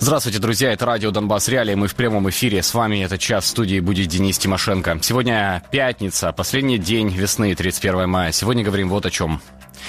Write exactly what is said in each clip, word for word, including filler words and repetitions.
Здравствуйте, друзья, это радио «Донбасс Реалии», мы в прямом эфире, с вами этот час в студии будет Денис Тимошенко. Сегодня пятница, последний день весны, тридцать первое мая. Сегодня говорим вот о чем.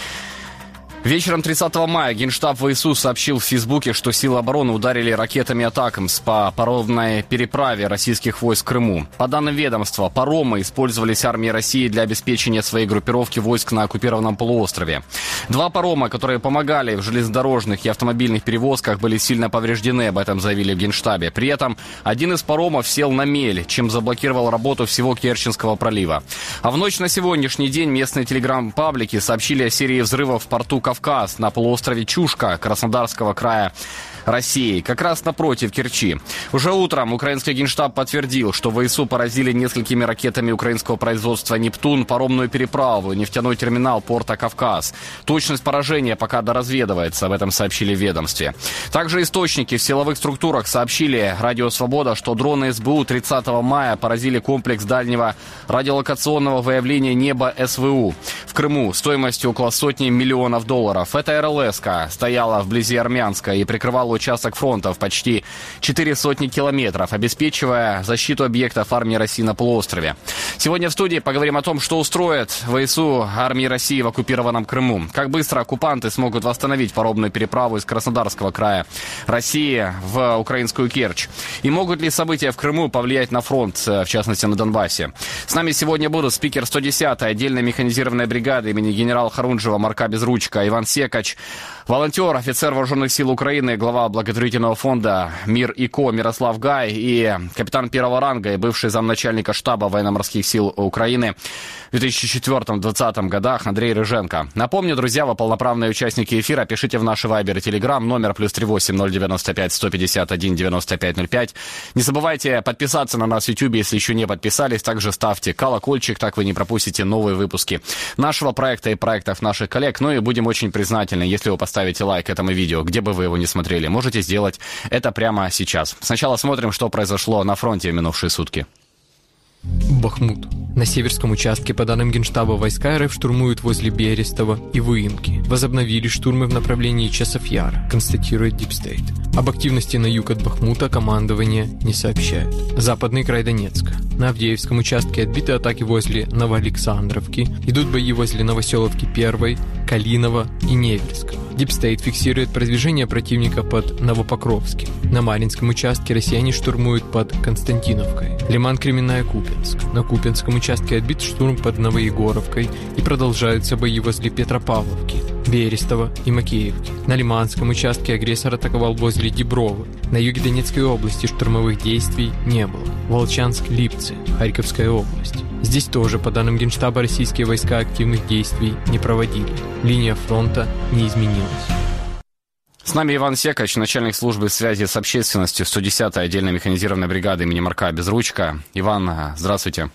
Вечером тридцатого мая Генштаб ВСУ сообщил в Фейсбуке, что силы обороны ударили ракетами «Атакамс» по паромной переправе российских войск в Крыму. По данным ведомства, паромы использовались армией России для обеспечения своей группировки войск на оккупированном полуострове. Два парома, которые помогали в железнодорожных и автомобильных перевозках, были сильно повреждены, об этом заявили в Генштабе. При этом один из паромов сел на мель, чем заблокировал работу всего Керченского пролива. А в ночь на сегодняшний день местные телеграм-паблики сообщили о серии взрывов в порту Кавказ на полуострове Чушка Краснодарского края России, как раз напротив Керчи. Уже утром украинский Генштаб подтвердил, что ВСУ поразили несколькими ракетами украинского производства «Нептун» паромную переправу, нефтяной терминал порта Кавказ. Точность поражения пока доразведывается, об этом сообщили в ведомстве. Также источники в силовых структурах сообщили Радио Свобода, что дроны СБУ тридцатого мая поразили комплекс дальнего радиолокационного выявления неба СВУ в Крыму стоимостью около сотни миллионов долларов. Эта РЛС-ка стояла вблизи Армянска и прикрывала участок фронта в почти четыре сотни километров, обеспечивая защиту объектов армии России на полуострове. Сегодня в студии поговорим о том, что устроит ВСУ армии России в оккупированном Крыму. Как быстро оккупанты смогут восстановить паромную переправу из Краснодарского края России в украинскую Керчь. И могут ли события в Крыму повлиять на фронт, в частности на Донбассе. С нами сегодня будут спикер сто десятой отдельной механизированной бригады имени генерала Харунжева Марка Безручка, Иван Секач, волонтер, офицер вооруженных сил Украины, глава благотворительного фонда «Мир и Ко» Мирослав Гай и капитан первого ранга и бывший замначальника штаба военно-морских сил Украины в две тысячи четвёртом — две тысячи двадцатом годах Андрей Рыженко. Напомню, друзья, вы полноправные участники эфира. Пишите в наши вайбер и телеграм, номер плюс три восемь ноль девяносто пять сто пятьдесят один девяносто пять ноль пять. Не забывайте подписаться на нас в ютубе, если еще не подписались. Также ставьте колокольчик, так вы не пропустите новые выпуски нашего проекта и проектов наших коллег. Ну и будем очень признательны, если вы поставите лайк этому видео, где бы вы его не смотрели. Можете сделать это прямо сейчас. Сначала смотрим, что произошло на фронте в минувшие сутки. Бахмут. На северском участке, по данным Генштаба, войска РФ штурмуют возле Берестова и Выемки. Возобновили штурмы в направлении Часов-Яра, констатирует Дипстейт. Об активности на юг от Бахмута командование не сообщает. Западный край Донецка. На Авдеевском участке отбиты атаки возле Новоалександровки. Идут бои возле Новоселовки первой, Калинова и Невельска. Дипстейт фиксирует продвижение противника под Новопокровским. На Маринском участке россияне штурмуют под Константиновкой. Лиман-Кременная, Купенск. На Купенском участке отбит штурм под Новоегоровкой и продолжаются бои возле Петропавловки, Берестова и Макеевки. На Лиманском участке агрессор атаковал возле Дебровы. На юге Донецкой области штурмовых действий не было. Волчанск, Липцы, Харьковская область. Здесь тоже, по данным Генштаба, российские войска активных действий не проводили. Линия фронта не изменилась. С нами Иван Секач, начальник службы связи с общественностью сто десятой отдельной механизированной бригады имени Марка Безручка. Иван, здравствуйте.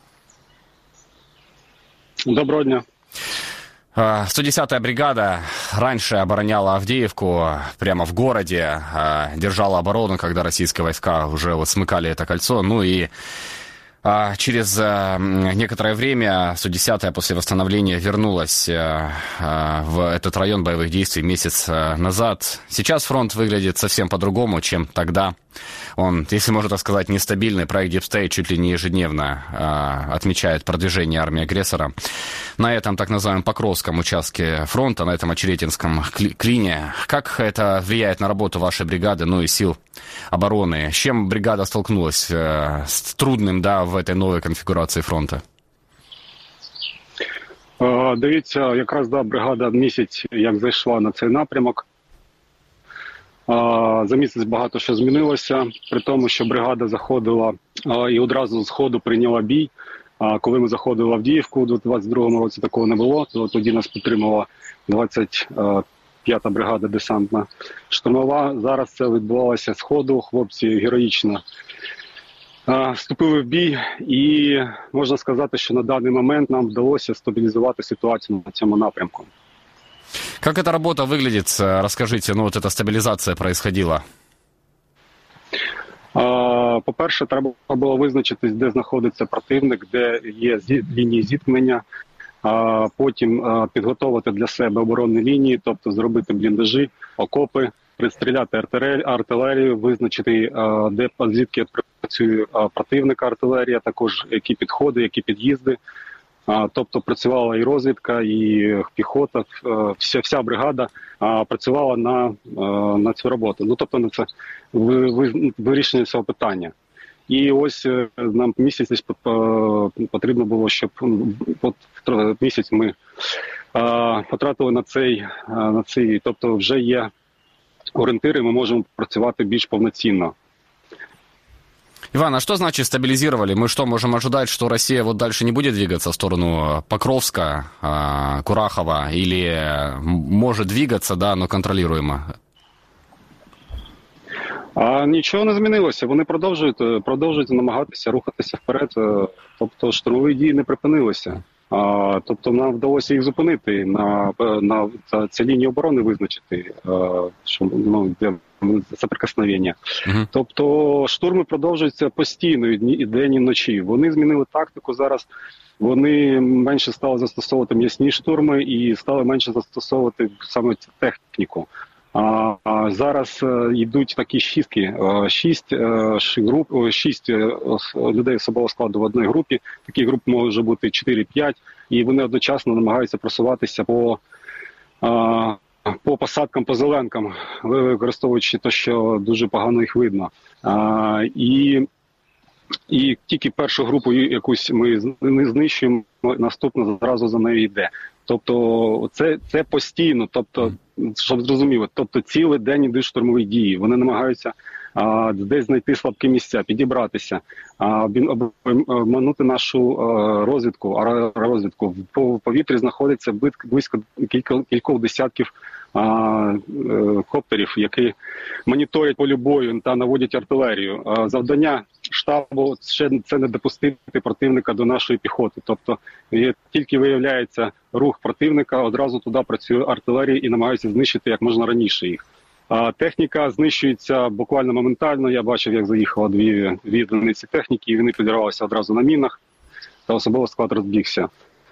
Доброго дня. сто десятая бригада раньше обороняла Авдеевку прямо в городе, держала оборону, когда российские войска уже вот смыкали это кольцо. Ну и через некоторое время сто десятая после восстановления вернулась в этот район боевых действий месяц назад. Сейчас фронт выглядит совсем по-другому, чем тогда. Он, если можно так сказать, нестабильный. Проект Дипстейт чуть ли не ежедневно а, отмечает продвижение армии агрессора на этом так называемом Покровском участке фронта, на этом Очеретинском клине. Как это влияет на работу вашей бригады, ну и сил обороны? С чем бригада столкнулась э, с трудным, да, в этой новой конфігурації фронту? Е, дивіться, якраз да, бригада місяць як зайшла на цей напрямок. За місяць багато що змінилося, при тому, що бригада заходила і одразу з ходу прийняла бій. Коли ми заходили в Авдіївку у двадцять другому році, такого не було, то тоді нас підтримала двадцять п'ята бригада десантна штурмова. Зараз це відбувалося з ходу, хлопці героїчно вступили в бій і можна сказати, що на даний момент нам вдалося стабілізувати ситуацію на цьому напрямку. Как эта работа выглядит? Расскажите, ну вот эта стабилизация происходила. По-перше, треба було визначитись, де знаходиться противник, де є лінії зіткнення. Потім підготувати для себе оборонні лінії, тобто зробити бліндажі, окопи, пристріляти артилерію, визначити, де, звідки працює противника артилерія, також які підходи, які під'їзди. Тобто працювала і розвідка, і піхота, вся, вся бригада працювала на, на цю роботу. Ну, тобто на це вирішення цього питання. І ось нам місяць десь потрібно було, щоб от місяць ми потратили на цей, на цей, тобто вже є орієнтири, ми можемо працювати більш повноцінно. Иван, а что значит стабилизировали? Мы что, можем ожидать, что Россия вот дальше не будет двигаться в сторону Покровска, Курахова, или может двигаться, да, но контролируемо? А нічого не змінилося. Вони продовжують, продовжують намагатися рухатися вперед. Тобто штурмові дії не припинилися. А, тобто нам вдалося їх зупинити, на, на цій лінії оборони визначити, а, що, ну, де соприкосновення. Uh-huh. Тобто штурми продовжуються постійно і день, і вночі. Вони змінили тактику зараз. Вони менше стали застосовувати м'ясні штурми і стали менше застосовувати саме цю техніку. А, а зараз а, йдуть такі шістки, а, шість а, груп, шість а, людей особового складу в одній групі. Такі груп може бути чотири-п'ять, і вони одночасно намагаються просуватися по, а, по посадкам, по зеленкам, використовуючи те, що дуже погано їх видно. А, і, і тільки першу групу якусь ми не знищуємо, наступна зразу за нею йде. Тобто це, це постійно, тобто, щоб зрозуміло, тобто цілий день йдуть штурмові дії. Вони намагаються а, десь знайти слабкі місця, підібратися, а, обманути нашу а, розвідку, а, розвідку. В повітрі знаходиться близько кілька, кількох десятків а, а, коптерів, які моніторять поле бою та наводять артилерію. А, завдання штабу ще це не допустити противника до нашої піхоти. Тобто є, тільки виявляється рух противника, одразу туди працює артилерія і намагаються знищити як можна раніше їх. А техніка знищується буквально моментально. Я бачив, як заїхало дві, дві одиниці техніки, і вони підірвалися одразу на мінах, та особовий склад розбігся.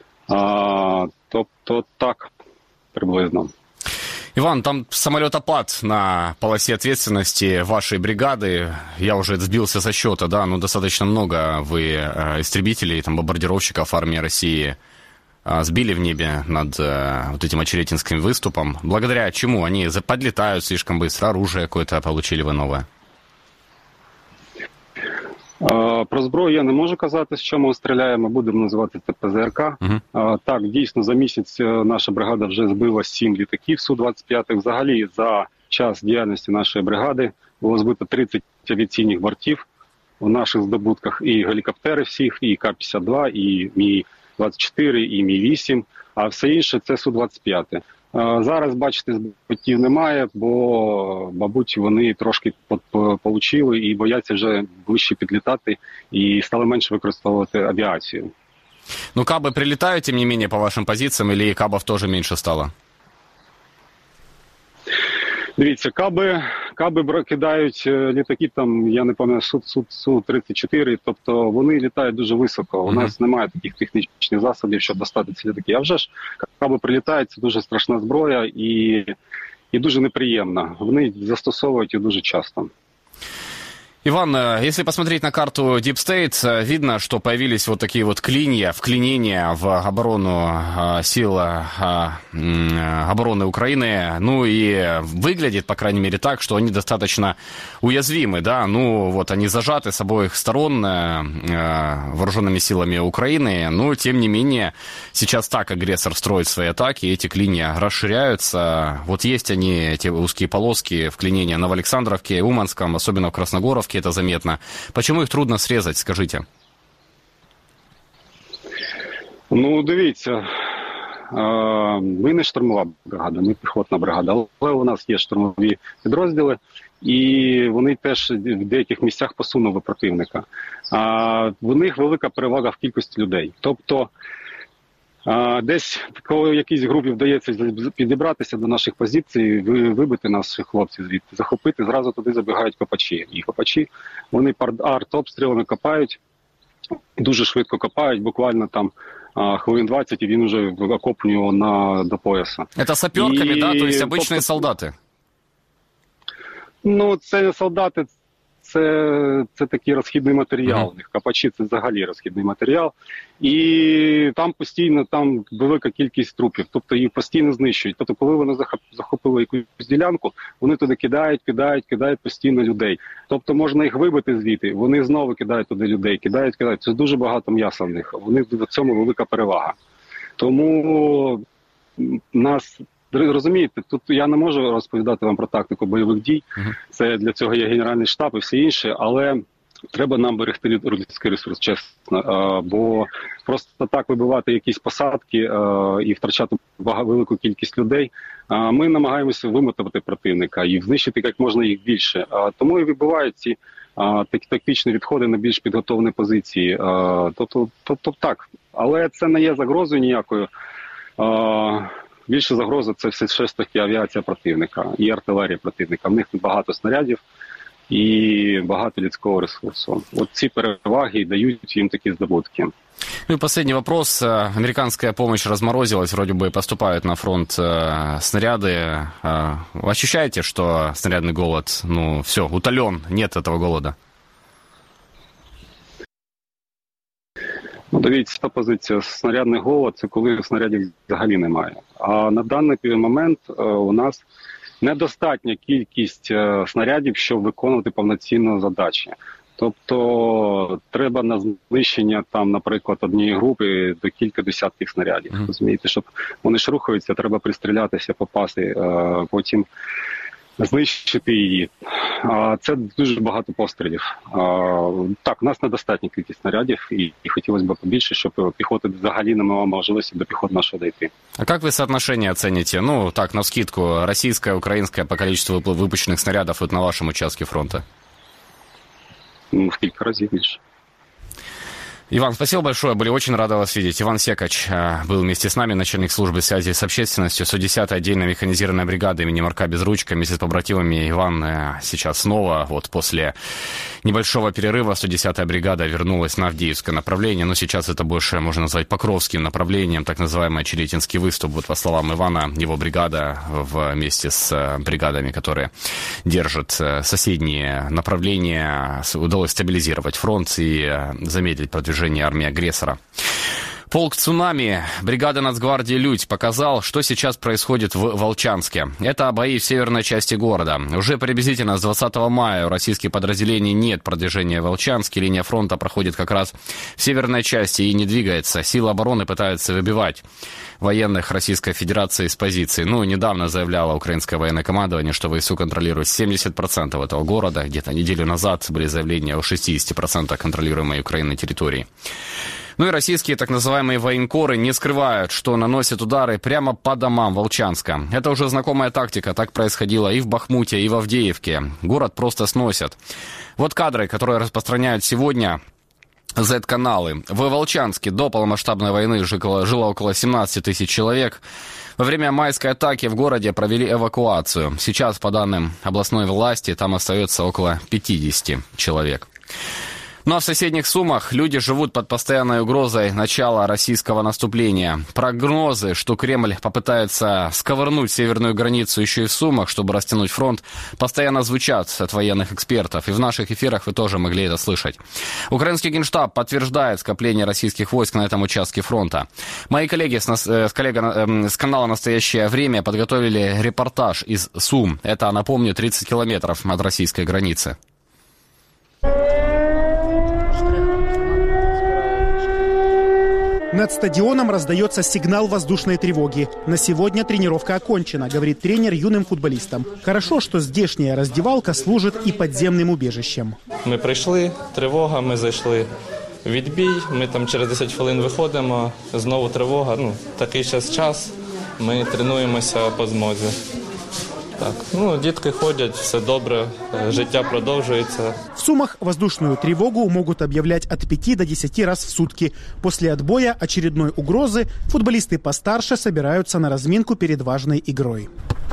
А, тобто так, приблизно. Иван, там самолетопад на полосе ответственности вашей бригады. Я уже сбился со счета, да, но достаточно много вы э, истребителей, там, бомбардировщиков армии России э, сбили в небе над э, вот этим очеретинским выступом. Благодаря чему? Они подлетают слишком быстро, оружие какое-то получили вы новое? Про зброю я не можу казати, з чому ми стріляємо, будемо називати це ПЗРК. Uh-huh. Так, дійсно, за місяць наша бригада вже збила сім літаків Су двадцять п'ять. Взагалі, за час діяльності нашої бригади було збито тридцять авіаційних бортів в наших здобутках. І гелікоптери всіх, і Ка п'ятдесят два, і Мі двадцять чотири, і Мі вісім, а все інше – це Су двадцять п'ять. Зараз, бачите, збиттів немає, бо, мабуть, вони трошки получили і бояться вже ближче підлітати і стали менше використовувати авіацію. Ну, каби прилітають, тим не менше, по вашим позиціям, или кабів теж менше стало? Дивіться, каби, каби кидають літаки, там, я не пам'ятаю, Су тридцять чотири, тобто вони літають дуже високо. У нас немає таких технічних засобів, щоб достати ці літаки. А вже ж каби прилітають, це дуже страшна зброя і, і дуже неприємна. Вони застосовують її дуже часто. Иван, если посмотреть на карту Deep State, видно, что появились вот такие вот клинья, вклинения в оборону сил обороны Украины. Ну и выглядит, по крайней мере, так, что они достаточно уязвимы, да. Ну вот они зажаты с обоих сторон вооруженными силами Украины. Но, тем не менее, сейчас так агрессор строит свои атаки, эти клинья расширяются. Вот есть они, эти узкие полоски вклинения на Новоалександровке, Уманском, особенно в Красногоровке. Это заметно. Почему их трудно срезать, скажите? Ну, дивіться, ми не штурмова бригада, ми піхотна бригада, але у нас є штурмові підрозділи, і вони теж в деяких місцях посунули противника. В них велика перевага в кількості людей. Тобто, десь, коли в якійсь групі вдається підібратися до наших позицій, вибити наших хлопців звідти, захопити, зразу туди забігають копачі. І копачі, вони арт-обстрілами копають, дуже швидко копають, буквально там хвилин двадцять, і він вже окопнює на, до пояса. Це саперками, і, да? То есть обычные тобто, солдати? Ну, це не солдати, це, це такий розхідний матеріал. Mm-hmm. Капачі – це взагалі розхідний матеріал. І там постійно там велика кількість трупів, тобто їх постійно знищують. Тобто, коли вони захопили якусь ділянку, вони туди кидають, кидають, кидають постійно людей. Тобто можна їх вибити звідти, вони знову кидають туди людей, кидають, кидають. Це дуже багато м'яса в них, у них в цьому велика перевага. Тому нас... Розумієте, тут я не можу розповідати вам про тактику бойових дій, uh-huh. це для цього є Генеральний штаб і все інше, але треба нам берегти людський ресурс, чесно, бо просто так вибивати якісь посадки і втрачати велику кількість людей, ми намагаємося вимотати противника і знищити як можна їх більше. Тому і вибивають ці такі тактичні відходи на більш підготовлені позиції. Тобто, тобто так, але це не є загрозою ніякою. Більше загроза – це все ж таки авіація противника і артилерія противника. В них багато снарядів і багато людського ресурсу. От ці переваги дають їм такі здобутки. Ну и последний вопрос. Американская помощь разморозилась, вроде бы поступают на фронт снаряды. Ощущаете, что снарядный голод, ну, все, утолен, нет этого голода? Ну, дивіться, та позиція снарядний голод – це коли снарядів взагалі немає. А на даний момент у нас недостатня кількість снарядів, щоб виконувати повноцінні задачі. Тобто треба на знищення, там, наприклад, однієї групи до кілька десятків снарядів. Mm-hmm. Розумієте, щоб вони ж рухаються, треба пристрілятися, попасти, потім знищити її. Це дуже багато пострілів. Так, у нас недостатня кількість снарядів, і, і хотілося б побільше, щоб піхота взагалі не мала можливості до піхоти нашої дійти. А как вы соотношение оцените? Ну, так, навскидку, российское, украинское по количеству выпущенных снарядов вот на вашем участке фронта? Ну, в кілька разів більше. Иван, спасибо большое, были очень рады вас видеть. Иван Секач был вместе с нами, начальник службы связи с общественностью, сто десятая отдельная механизированная бригада имени Марка Безручка. Вместе с побратимами Иван сейчас снова, вот после небольшого перерыва, сто десятая бригада вернулась на Авдеевское направление, но сейчас это больше можно назвать Покровским направлением, так называемый Очеретинский выступ. Вот по словам Ивана, его бригада вместе с бригадами, которые держат соседние направления, удалось стабилизировать фронт и замедлить продвижение армии агрессора. Полк «Цунами», бригада нацгвардии «Людь» показал, что сейчас происходит в Волчанске. Это бои в северной части города. Уже приблизительно с двадцатого мая у российских подразделений нет продвижения в Волчанске. Линия фронта проходит как раз в северной части и не двигается. Силы обороны пытаются выбивать военных Российской Федерации с позиций. Ну, недавно заявляло украинское военное командование, что ВСУ контролирует семьдесят процентов этого города. Где-то неделю назад были заявления о шестьдесят процентов контролируемой Украиной территории. Ну и российские так называемые военкоры не скрывают, что наносят удары прямо по домам Волчанска. Это уже знакомая тактика, так происходило и в Бахмуте, и в Авдеевке. Город просто сносят. Вот кадры, которые распространяют сегодня зет-каналы. В Волчанске до полномасштабной войны жило около семнадцать тысяч человек. Во время майской атаки в городе провели эвакуацию. Сейчас, по данным областной власти, там остается около пятьдесят человек. Ну а в соседних Сумах люди живут под постоянной угрозой начала российского наступления. Прогнозы, что Кремль попытается сковырнуть северную границу еще и в Сумах, чтобы растянуть фронт, постоянно звучат от военных экспертов. И в наших эфирах вы тоже могли это слышать. Украинский Генштаб подтверждает скопление российских войск на этом участке фронта. Мои коллеги с, нас, с, коллега, с канала «Настоящее время» подготовили репортаж из Сум. Это, напомню, тридцать километров от российской границы. Над стадионом раздается сигнал воздушной тревоги. На сегодня тренировка окончена, говорит тренер юным футболистам. Хорошо, что здешняя раздевалка служит и подземным убежищем. Ми прийшли, тривога, ми зайшли в відбій, ми там через десять хвилин виходимо, знову тривога. Ну, такий час час, ми тренуємося по змозі. Так, ну, дітки ходять, все добре, життя продовжується. В Сумах воздушную тревогу могут объявлять от пяти до десяти раз в сутки. После отбоя очередной угрозы футболисты постарше собираются на разминку перед важной игрой.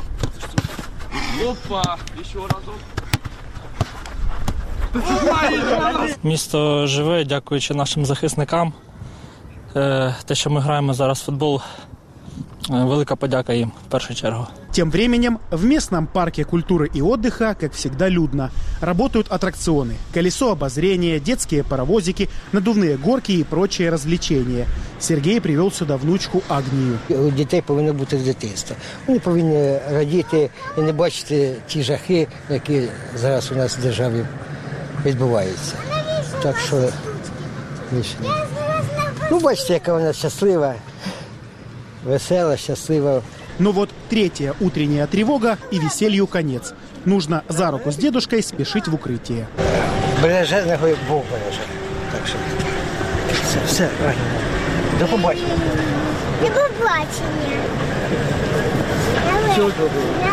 Опа, еще разок. Місто живе, дякуючи нашим захисникам. Те, що ми граємо зараз в футбол, велика подяка їм в першу чергу. Тем временем в местном парке культуры и отдыха, как всегда, людно. Работают аттракционы, колесо обозрения, детские паровозики, надувные горки и прочие развлечения. Сергей привел сюда внучку Агнію. У дітей повинно бути дитинство. Вони повинні радіти і не бачити ті жахи, які зараз у нас в державі відбуваються. Так що, ну, бачите, яка вона щаслива, весела, щаслива. Но вот третья утренняя тревога и веселью конец. Нужно за руку с дедушкой спешить в укрытие. Береже, нехай Бог береже. Так що все, все, до побачення. До побачення. Всього доброго.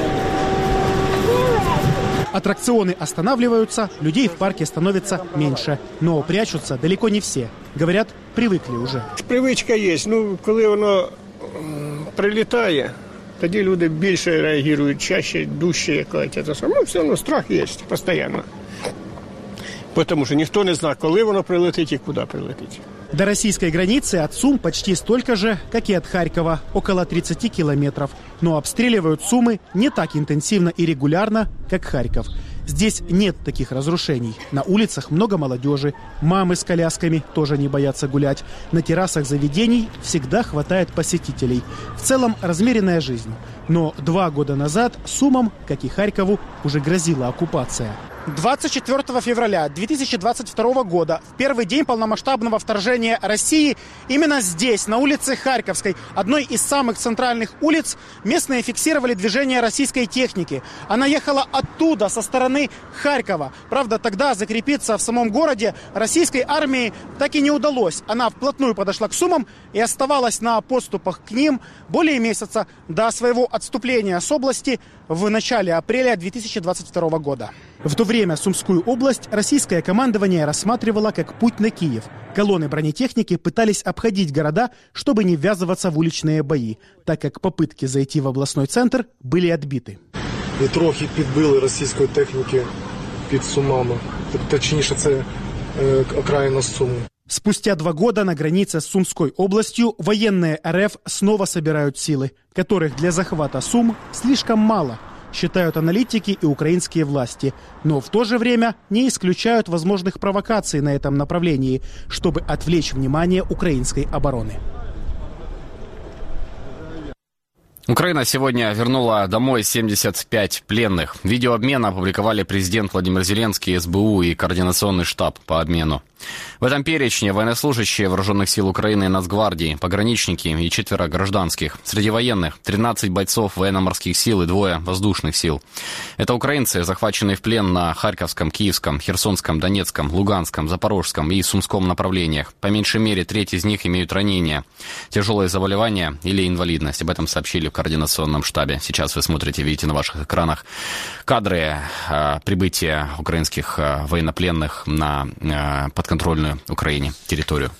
Аттракционы останавливаются, людей в парке становится меньше. Но прячутся далеко не все. Говорят, привыкли уже. Привичка є. Ну, коли воно прилітає, тоді люди більше реагують, чаще, дужче якось. Ну, все одно страх є постійно. Потому что никто не знает, коли воно прилетить и куда прилетить. До российской границы от Сум почти столько же, как и от Харькова, около тридцати километров. Но обстреливают Сумы не так интенсивно и регулярно, как Харьков. Здесь нет таких разрушений. На улицах много молодежи, мамы с колясками тоже не боятся гулять. На террасах заведений всегда хватает посетителей. В целом размеренная жизнь. Но два года назад Сумам, как и Харькову, уже грозила оккупация. двадцать четвёртого февраля две тысячи двадцать второго года, в первый день полномасштабного вторжения России, именно здесь, на улице Харьковской, одной из самых центральных улиц, местные фиксировали движение российской техники. Она ехала оттуда, со стороны Харькова. Правда, тогда закрепиться в самом городе российской армии так и не удалось. Она вплотную подошла к Сумам и оставалась на подступах к ним более месяца до своего отступления с области в начале апреля две тысячи двадцать второго года. В то время Сумскую область российское командование рассматривало как путь на Киев. Колонны бронетехники пытались обходить города, чтобы не ввязываться в уличные бои, так как попытки зайти в областной центр были отбиты. І трохи підбили російської техніки під Сумами. Точніше, це е, окраїна Сум. Спустя два года на границе с Сумской областью военные РФ снова собирают силы, которых для захвата Сум слишком мало, считают аналитики и украинские власти. Но в то же время не исключают возможных провокаций на этом направлении, чтобы отвлечь внимание украинской обороны. Украина сегодня вернула домой семьдесят пять пленных. Видеообмен опубликовали президент Владимир Зеленский, СБУ и Координационный штаб по обмену. В этом перечне военнослужащие Вооруженных сил Украины и Нацгвардии, пограничники и четверо гражданских. Среди военных тринадцать бойцов военно-морских сил и двое воздушных сил. Это украинцы, захваченные в плен на Харьковском, Киевском, Херсонском, Донецком, Луганском, Запорожском и Сумском направлениях. По меньшей мере треть из них имеют ранения, тяжелые заболевания или инвалидность. Об этом сообщили в Координационном штабе. Сейчас вы смотрите, видите на ваших экранах кадры э, прибытия украинских э, военнопленных на э, подконтрольную Украине территорию.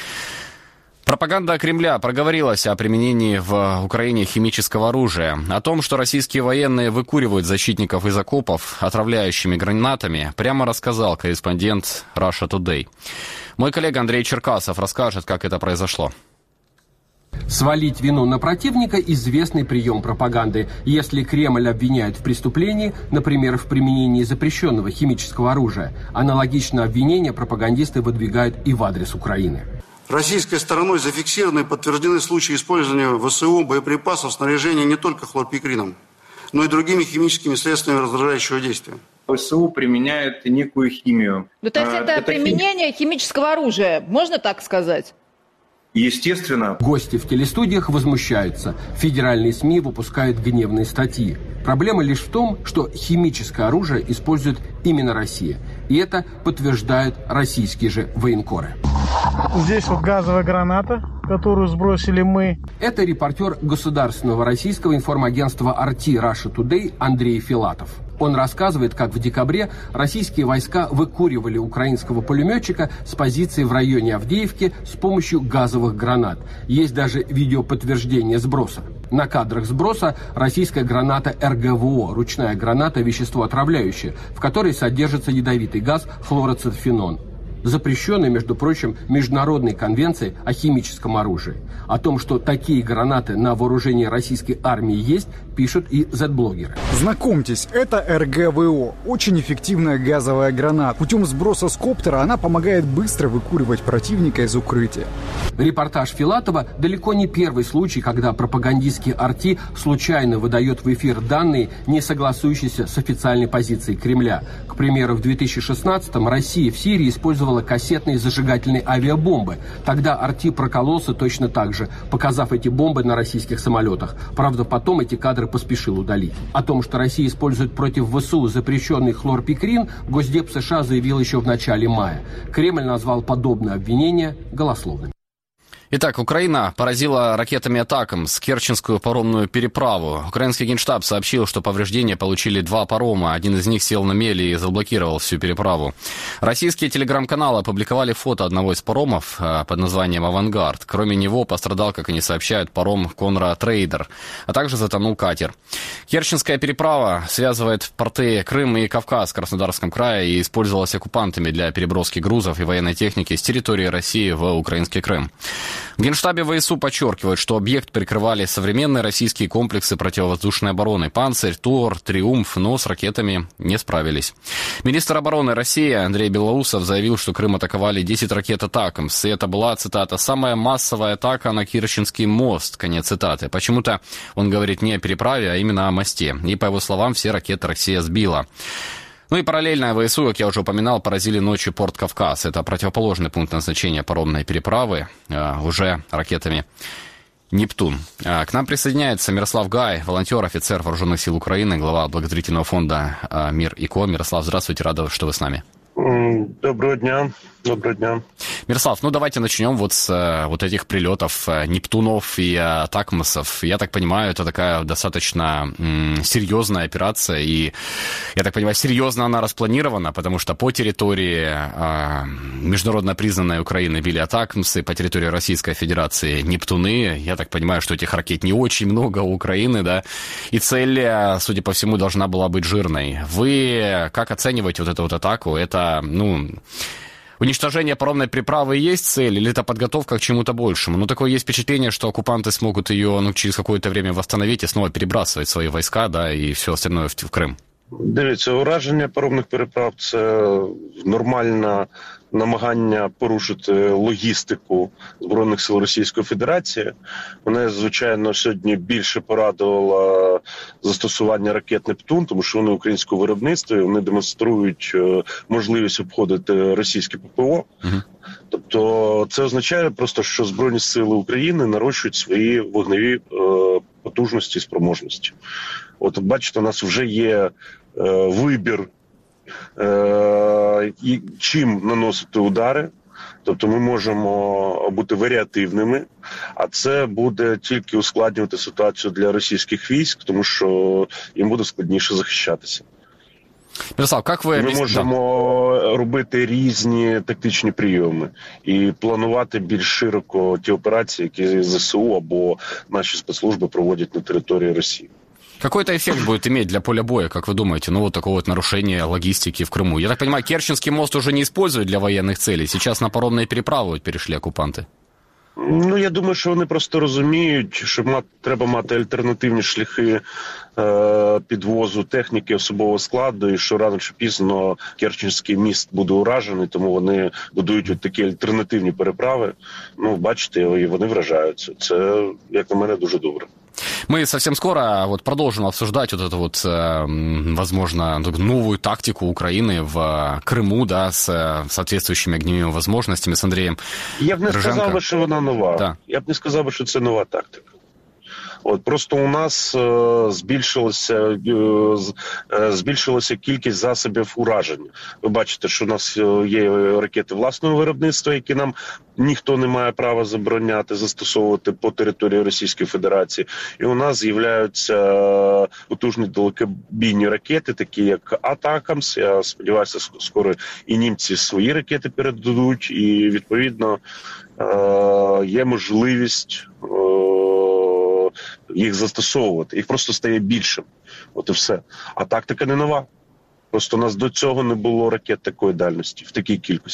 Пропаганда Кремля проговорилась о применении в Украине химического оружия. О том, что российские военные выкуривают защитников из окопов отравляющими гранатами, прямо рассказал корреспондент Russia Today. Мой коллега Андрей Черкасов расскажет, как это произошло. Свалить вину на противника – известный прием пропаганды. Если Кремль обвиняет в преступлении, например, в применении запрещенного химического оружия, аналогичное обвинение пропагандисты выдвигают и в адрес Украины. Российской стороной зафиксированы и подтверждены случаи использования в ВСУ боеприпасов, снаряжения не только хлорпикрином, но и другими химическими средствами раздражающего действия. ВСУ применяет некую химию. Ну, то есть это, это применение хим... химического оружия, можно так сказать? Естественно. Гости в телестудиях возмущаются. Федеральные СМИ выпускают гневные статьи. Проблема лишь в том, что химическое оружие использует именно Россия. И это подтверждают российские же военкоры. Здесь вот газовая граната, которую сбросили мы. Это репортер государственного российского информагентства ар ти Russia Today Андрей Филатов. Он рассказывает, как в декабре российские войска выкуривали украинского пулеметчика с позиции в районе Авдеевки с помощью газовых гранат. Есть даже видеоподтверждение сброса. На кадрах сброса российская граната эр гэ вэ о, ручная граната, вещество отравляющее, в которой содержится ядовитый газ хлороцетфенон. запрещенной, между прочим, Международной конвенцией о химическом оружии. О том, что такие гранаты на вооружении российской армии есть, пишут и зет-блогеры. Знакомьтесь, это эр гэ вэ о. Очень эффективная газовая граната. Путем сброса с коптера она помогает быстро выкуривать противника из укрытия. Репортаж Филатова далеко не первый случай, когда пропагандистский Арти случайно выдает в эфир данные, не согласующиеся с официальной позицией Кремля. К примеру, в две тысячи шестнадцатом Россия в Сирии использовала кассетные зажигательные авиабомбы. Тогда Арти прокололся точно так же, показав эти бомбы на российских самолетах. Правда, потом эти кадры поспешил удалить. О том, что Россия использует против вэ эс у запрещенный хлорпикрин, Госдеп США заявил еще в начале мая. Кремль назвал подобное обвинение голословным. Итак, Украина поразила ракетами «Атакамс» Керченскую паромную переправу. Украинский генштаб сообщил, что повреждения получили два парома. Один из них сел на мели и заблокировал всю переправу. Российские телеграм-каналы опубликовали фото одного из паромов под названием «Авангард». Кроме него пострадал, как они сообщают, паром «Конра Трейдер», а также затонул катер. Керченская переправа связывает порты Крым и Кавказ в Краснодарском крае и использовалась оккупантами для переброски грузов и военной техники с территории России в украинский Крым. В Генштабе вэ эс у подчеркивают, что объект прикрывали современные российские комплексы противовоздушной обороны «Панцирь», «Тор», «Триумф», но с ракетами не справились. Министр обороны России Андрей Белоусов заявил, что Крым атаковали десять ракет «Атакамс», и это была, цитата, «самая массовая атака на Керченский мост», конец цитаты. Почему-то он говорит не о переправе, а именно о мосте. И, по его словам, все ракеты Россия сбила. Ну и параллельно вэ эс у, как я уже упоминал, поразили ночью порт Кавказ. Это противоположный пункт назначения паромной переправы, э, уже ракетами «Нептун». Э, к нам присоединяется Мирослав Гай, волонтер, офицер Вооруженных сил Украины, глава благотворительного фонда э, «Мир и Ко». Мирослав, здравствуйте, рада, что вы с нами. Доброго дня. Доброго дня. Мирослав, ну давайте начнем вот с вот этих прилетов «Нептунов» и «Атакамсов». Я так понимаю, это такая достаточно м, серьезная операция, и, я так понимаю, серьезно она распланирована, потому что по территории э, международно признанной Украины били «Атакамсы», по территории Российской Федерации «Нептуны». Я так понимаю, что этих ракет не очень много у Украины, да, и цель, судя по всему, должна была быть жирной. Вы как оцениваете вот эту вот атаку? Это, ну... Уничтожение паромной переправы есть цель, или это подготовка к чему-то большему? Ну, такое есть впечатление, что оккупанты смогут ее, ну, через какое-то время восстановить и снова перебрасывать свои войска, да, и все остальное в, в Крим. Дивіться, ураження паромних переправ – це нормальне намагання порушити логістику Збройних сил Російської Федерації. Мене, звичайно, сьогодні більше порадувало застосування ракет «Нептун», тому що вони українського виробництва, і вони демонструють можливість обходити російське пе пе о. Угу. Тобто це означає просто, що Збройні сили України нарощують свої вогневі е, потужності і спроможності. От бачите, у нас вже є е, вибір, е, і чим наносити удари. Тобто ми можемо бути варіативними, а це буде тільки ускладнювати ситуацію для російських військ, тому що їм буде складніше захищатися. Мирослав, як ви... Ми можемо да. робити різні тактичні прийоми і планувати більш широко ті операції, які зе се у або наші спецслужби проводять на території Росії. Какой-то эффект будет иметь для поля боя, как вы думаете? Ну, вот такого вот нарушения логистики в Крыму. Я так понимаю, Керченский мост уже не используют для военных целей. Сейчас на паромные переправы перешли оккупанты. Ну, я думаю, що вони просто розуміють, що мат, треба мати альтернативні шляхи е, підвозу техніки, особового складу, і що рано чи пізно Керченський міст буде уражений, тому вони будують от такі альтернативні переправи. Ну, бачите, і вони вражаються. Це, як на мене, дуже добре. Мы совсем скоро вот продолжим обсуждать вот эту вот, возможно, новую тактику Украины в Крыму, да, с соответствующими огневыми возможностями, с Андреем Я б не Риженко. сказав би, що вона нова. Да. Я б не сказав, що це нова тактика. От просто у нас е, збільшилася, е, збільшилася кількість засобів ураження. Ви бачите, що у нас є ракети власного виробництва, які нам ніхто не має права забороняти застосовувати по території Російської Федерації. І у нас з'являються потужні далекобійні ракети, такі як «Атакамс». Я сподіваюся, скоро і німці свої ракети передадуть, і відповідно е, є можливість е, їх застосовувати. Їх просто стає більшим. От і все. А тактика не нова. Просто у нас до цього не було ракет такої дальності, в такій кількості.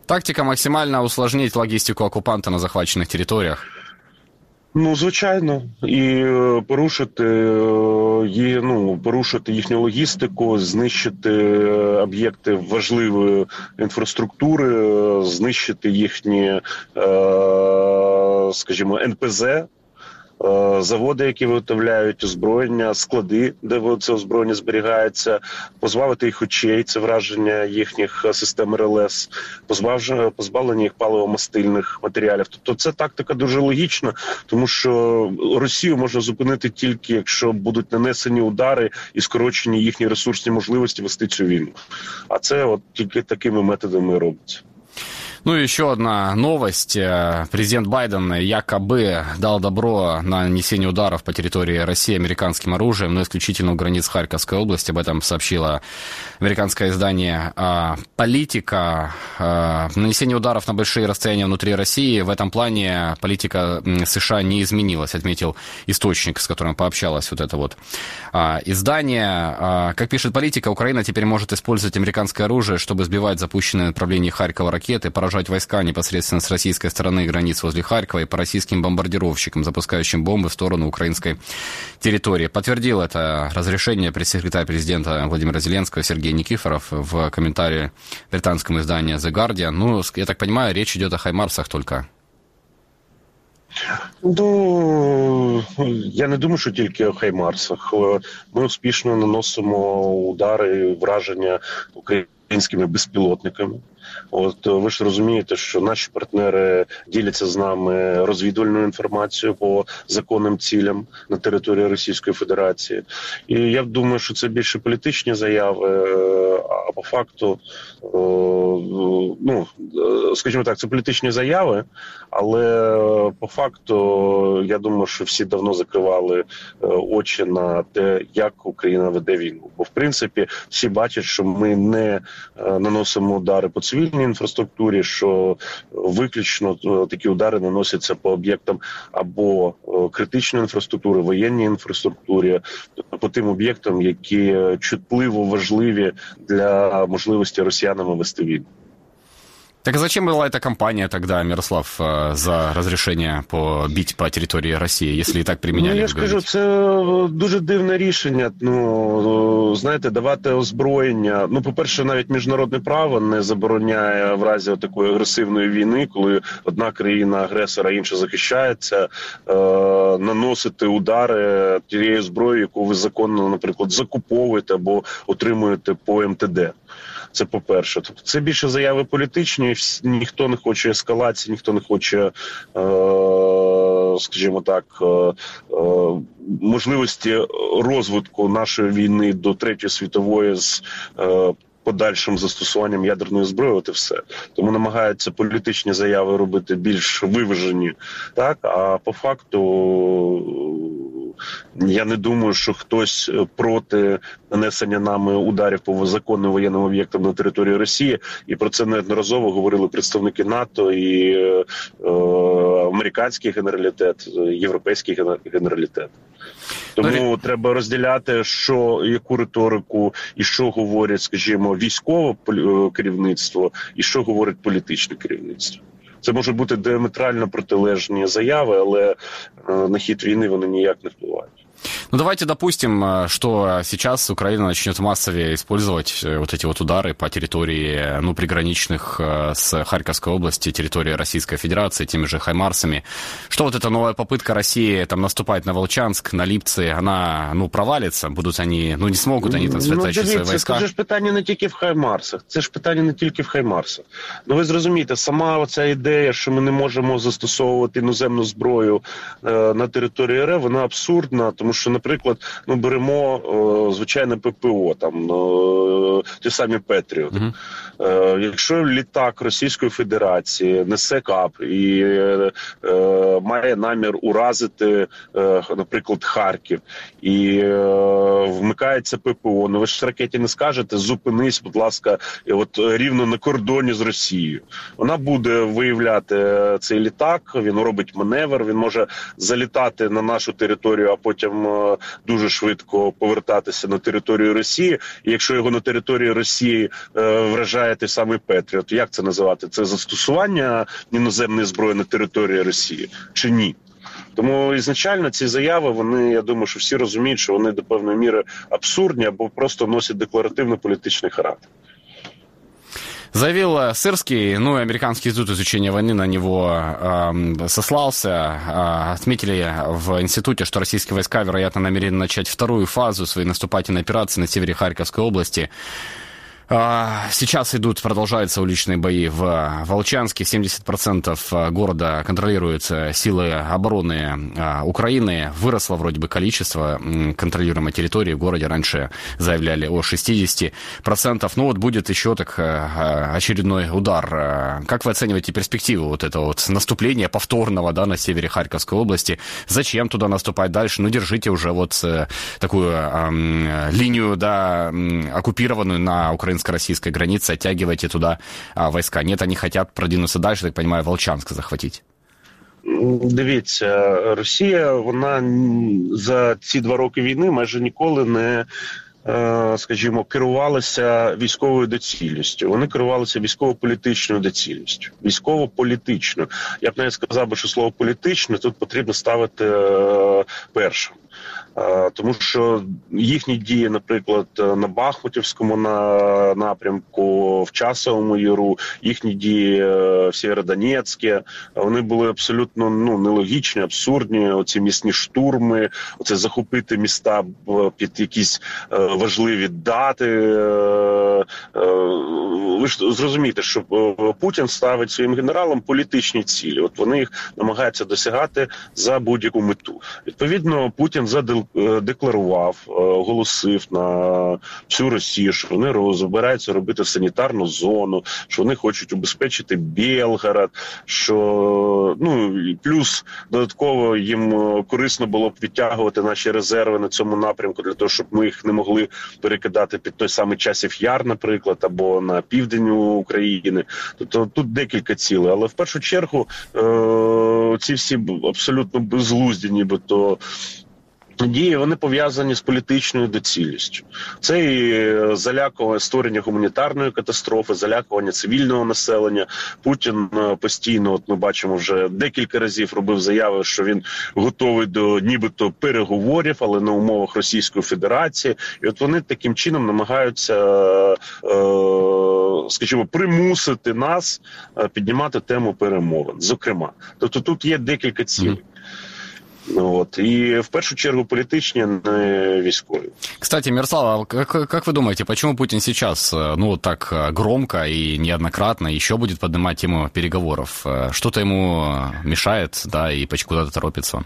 Тактика максимально усложнить логистику оккупанта на захваченных территориях. Ну, звичайно, і порушити, ну, порушити їхню логістику, знищити об'єкти важливої інфраструктури, знищити їхні, скажімо, ен пе зет, заводи, які виготовляють озброєння, склади, де це озброєння зберігається, позбавити їх очей, це враження їхніх систем ер ел ес, позбавлення їх паливо-мастильних матеріалів. Тобто це тактика дуже логічна, тому що Росію можна зупинити тільки, якщо будуть нанесені удари і скорочені їхні ресурсні можливості вести цю війну. А це от тільки такими методами робиться. Ну и еще одна новость. Президент Байден якобы дал добро на нанесение ударов по территории России американским оружием, но исключительно у границ Харьковской области. Об этом сообщило американское издание «Политика». Нанесение ударов на большие расстояния внутри России. В этом плане политика США не изменилась, отметил источник, с которым пообщалось вот это вот издание. Как пишет «Политика», Украина теперь может использовать американское оружие, чтобы сбивать запущенные в направлении Харькова ракеты, поражать войска непосредственно с российской стороны границ возле Харькова и по российским бомбардировщикам, запускающим бомбы в сторону украинской территории. Подтвердил это разрешение пресс-секретарь президента Владимира Зеленского Сергей Никифоров в комментарии британскому изданию The Guardian. Ну, я так понимаю, речь идет о хаймарсах только. Ну, я не думаю, що тільки о хаймарсах. Ми успішно наносимо удари, враження українськими безпілотниками. От ви ж розумієте, що наші партнери діляться з нами розвідувальною інформацією по законним цілям на території Російської Федерації. І я думаю, що це більше політичні заяви, а по факту, ну, скажімо так, це політичні заяви, але по факту я думаю, що всі давно закривали очі на те, як Україна веде війну. Бо в принципі всі бачать, що ми не наносимо удари по цивільній інфраструктурі, що виключно такі удари наносяться по об'єктам або критичної інфраструктури, воєнній інфраструктурі, по тим об'єктам, які чутливо важливі для можливості росіянами вести війну. Так а зачем была эта кампания тогда, Мирослав, за разрешение побить по территории России, если и так применяли? Ну, я ж кажу, це дуже дивне рішення. Ну, знаєте, давати озброєння. Ну, по-перше, навіть міжнародне право не забороняє в разі такої агресивної війни, коли одна країна-агресора, інша захищається, е- наносити удари тією зброєю, яку ви законно, наприклад, закуповуєте або отримуєте по ем те де. Це по-перше. Тобто це більше заяви політичні, ніхто не хоче ескалації, ніхто не хоче, е, скажімо так, е, можливості розвитку нашої війни до Третьої світової з е, подальшим застосуванням ядерної зброї, от і все. Тому намагаються політичні заяви робити більш виважені, так? А по факту я не думаю, що хтось проти нанесення нами ударів по законним воєнним об'єктам на території Росії, і про це неодноразово говорили представники НАТО і е, американський генералітет, європейський генералітет. Тому треба розділяти, що, яку риторику і що говорять, скажімо, військове керівництво і що говорить політичне керівництво. Це можуть бути діаметрально протилежні заяви, але на хід війни вони ніяк не впливають. Ну, давайте допустим, что сейчас Украина начнет массовее использовать вот эти вот удары по территории, ну, приграничных с Харьковской области, территории Российской Федерации, теми же хаймарсами. Что вот эта новая попытка России там наступать на Волчанск, на Липцы, она, ну, провалится? Будут они, ну, не смогут они там сосредоточить свої війська? Це ж питання не тільки в хаймарсах. Це ж питання не тільки в хаймарсах. Ну, ви зрозумієте, сама оця ідея, що ми не можемо застосовувати іноземну зброю е, на території РФ, вона абсурдна, тому що, наприклад, ну, беремо о, звичайне пе пе о, там, о, ті самі Петріот. Uh-huh. Е, якщо літак Російської Федерації несе кап і е, е, має намір уразити, е, наприклад, Харків, і е, вмикається пе пе о, ну ви ж ракеті не скажете, зупинись, будь ласка, от рівно на кордоні з Росією. Вона буде виявляти цей літак, він робить маневр, він може залітати на нашу територію, а потім дуже швидко повертатися на територію Росії. І якщо його на території Росії е, вражає виїжджає той самий Петріот. Як це називати? Це застосування іноземної зброї на території Росії чи ні? Тому ізначально ці заяви, вони, я думаю, що всі розуміють, що вони до певної міри абсурдні або просто носять декларативно-політичний характер. Заявил Сырский, ну и Американский институт изучения войны на него э, сослался. Э, отметили в институте, что российские войска, вероятно, намерены начать вторую фазу своей наступательной операции на севере Харьковской области. Сейчас идут, продолжаются уличные бои в Волчанске. семьдесят процентов города контролируют силы обороны Украины. Выросло вроде бы количество контролируемой территории в городе. Раньше заявляли о шестьдесят процентов. Ну вот будет еще так очередной удар. Как вы оцениваете перспективу вот этого вот наступления повторного, да, на севере Харьковской области? Зачем туда наступать дальше? Ну держите уже вот такую э, линию, да, оккупированную на украинской российской границе, оттягивайте туда а, войска. Нет, они хотят продвинуться дальше, так понимаю, Волчанск захватить. Дивіться, Росія, вона за ці два роки війни майже ніколи не, скажімо, керувалася військовою доцільністю. Вони керувалися військово-політичною доцільністю. Військово-політичною. Я б навіть сказав, що слово «політичне» тут потрібно ставити першим. Тому що їхні дії, наприклад, на Бахмутівському напрямку, в Часовому Яру, їхні дії в Сєвєродонецьку, вони були абсолютно ну, нелогічні, абсурдні. Оці місні штурми, оце захопити міста під якісь важливі дати. Ви ж зрозумієте, що Путін ставить своїм генералам політичні цілі. От вони їх намагаються досягати за будь-яку мету. Відповідно, Путін задекларував, оголосив на всю Росію, що вони збираються робити санітарну зону, що вони хочуть убезпечити Білгород, що ну плюс додатково їм корисно було б відтягувати наші резерви на цьому напрямку для того, щоб ми їх не могли перекидати під той самий Часів Яр, наприклад, або на південь України. Тобто тут декілька цілей, але в першу чергу е- ці всі абсолютно безглузді, нібито дії, вони пов'язані з політичною доцільністю. Це і залякування створення гуманітарної катастрофи, залякування цивільного населення. Путін постійно, от ми бачимо, вже декілька разів робив заяви, що він готовий до нібито переговорів, але на умовах Російської Федерації. І от вони таким чином намагаються, е, скажімо, примусити нас піднімати тему перемовин. Зокрема. Тобто тут є декілька цілей. Вот. И в первую чергу политичные, а не військові. Кстати, Мирослав, как, как вы думаете, почему Путин сейчас, ну, так громко и неоднократно еще будет поднимать тему переговоров? Что-то ему мешает, да, и куда-то торопится?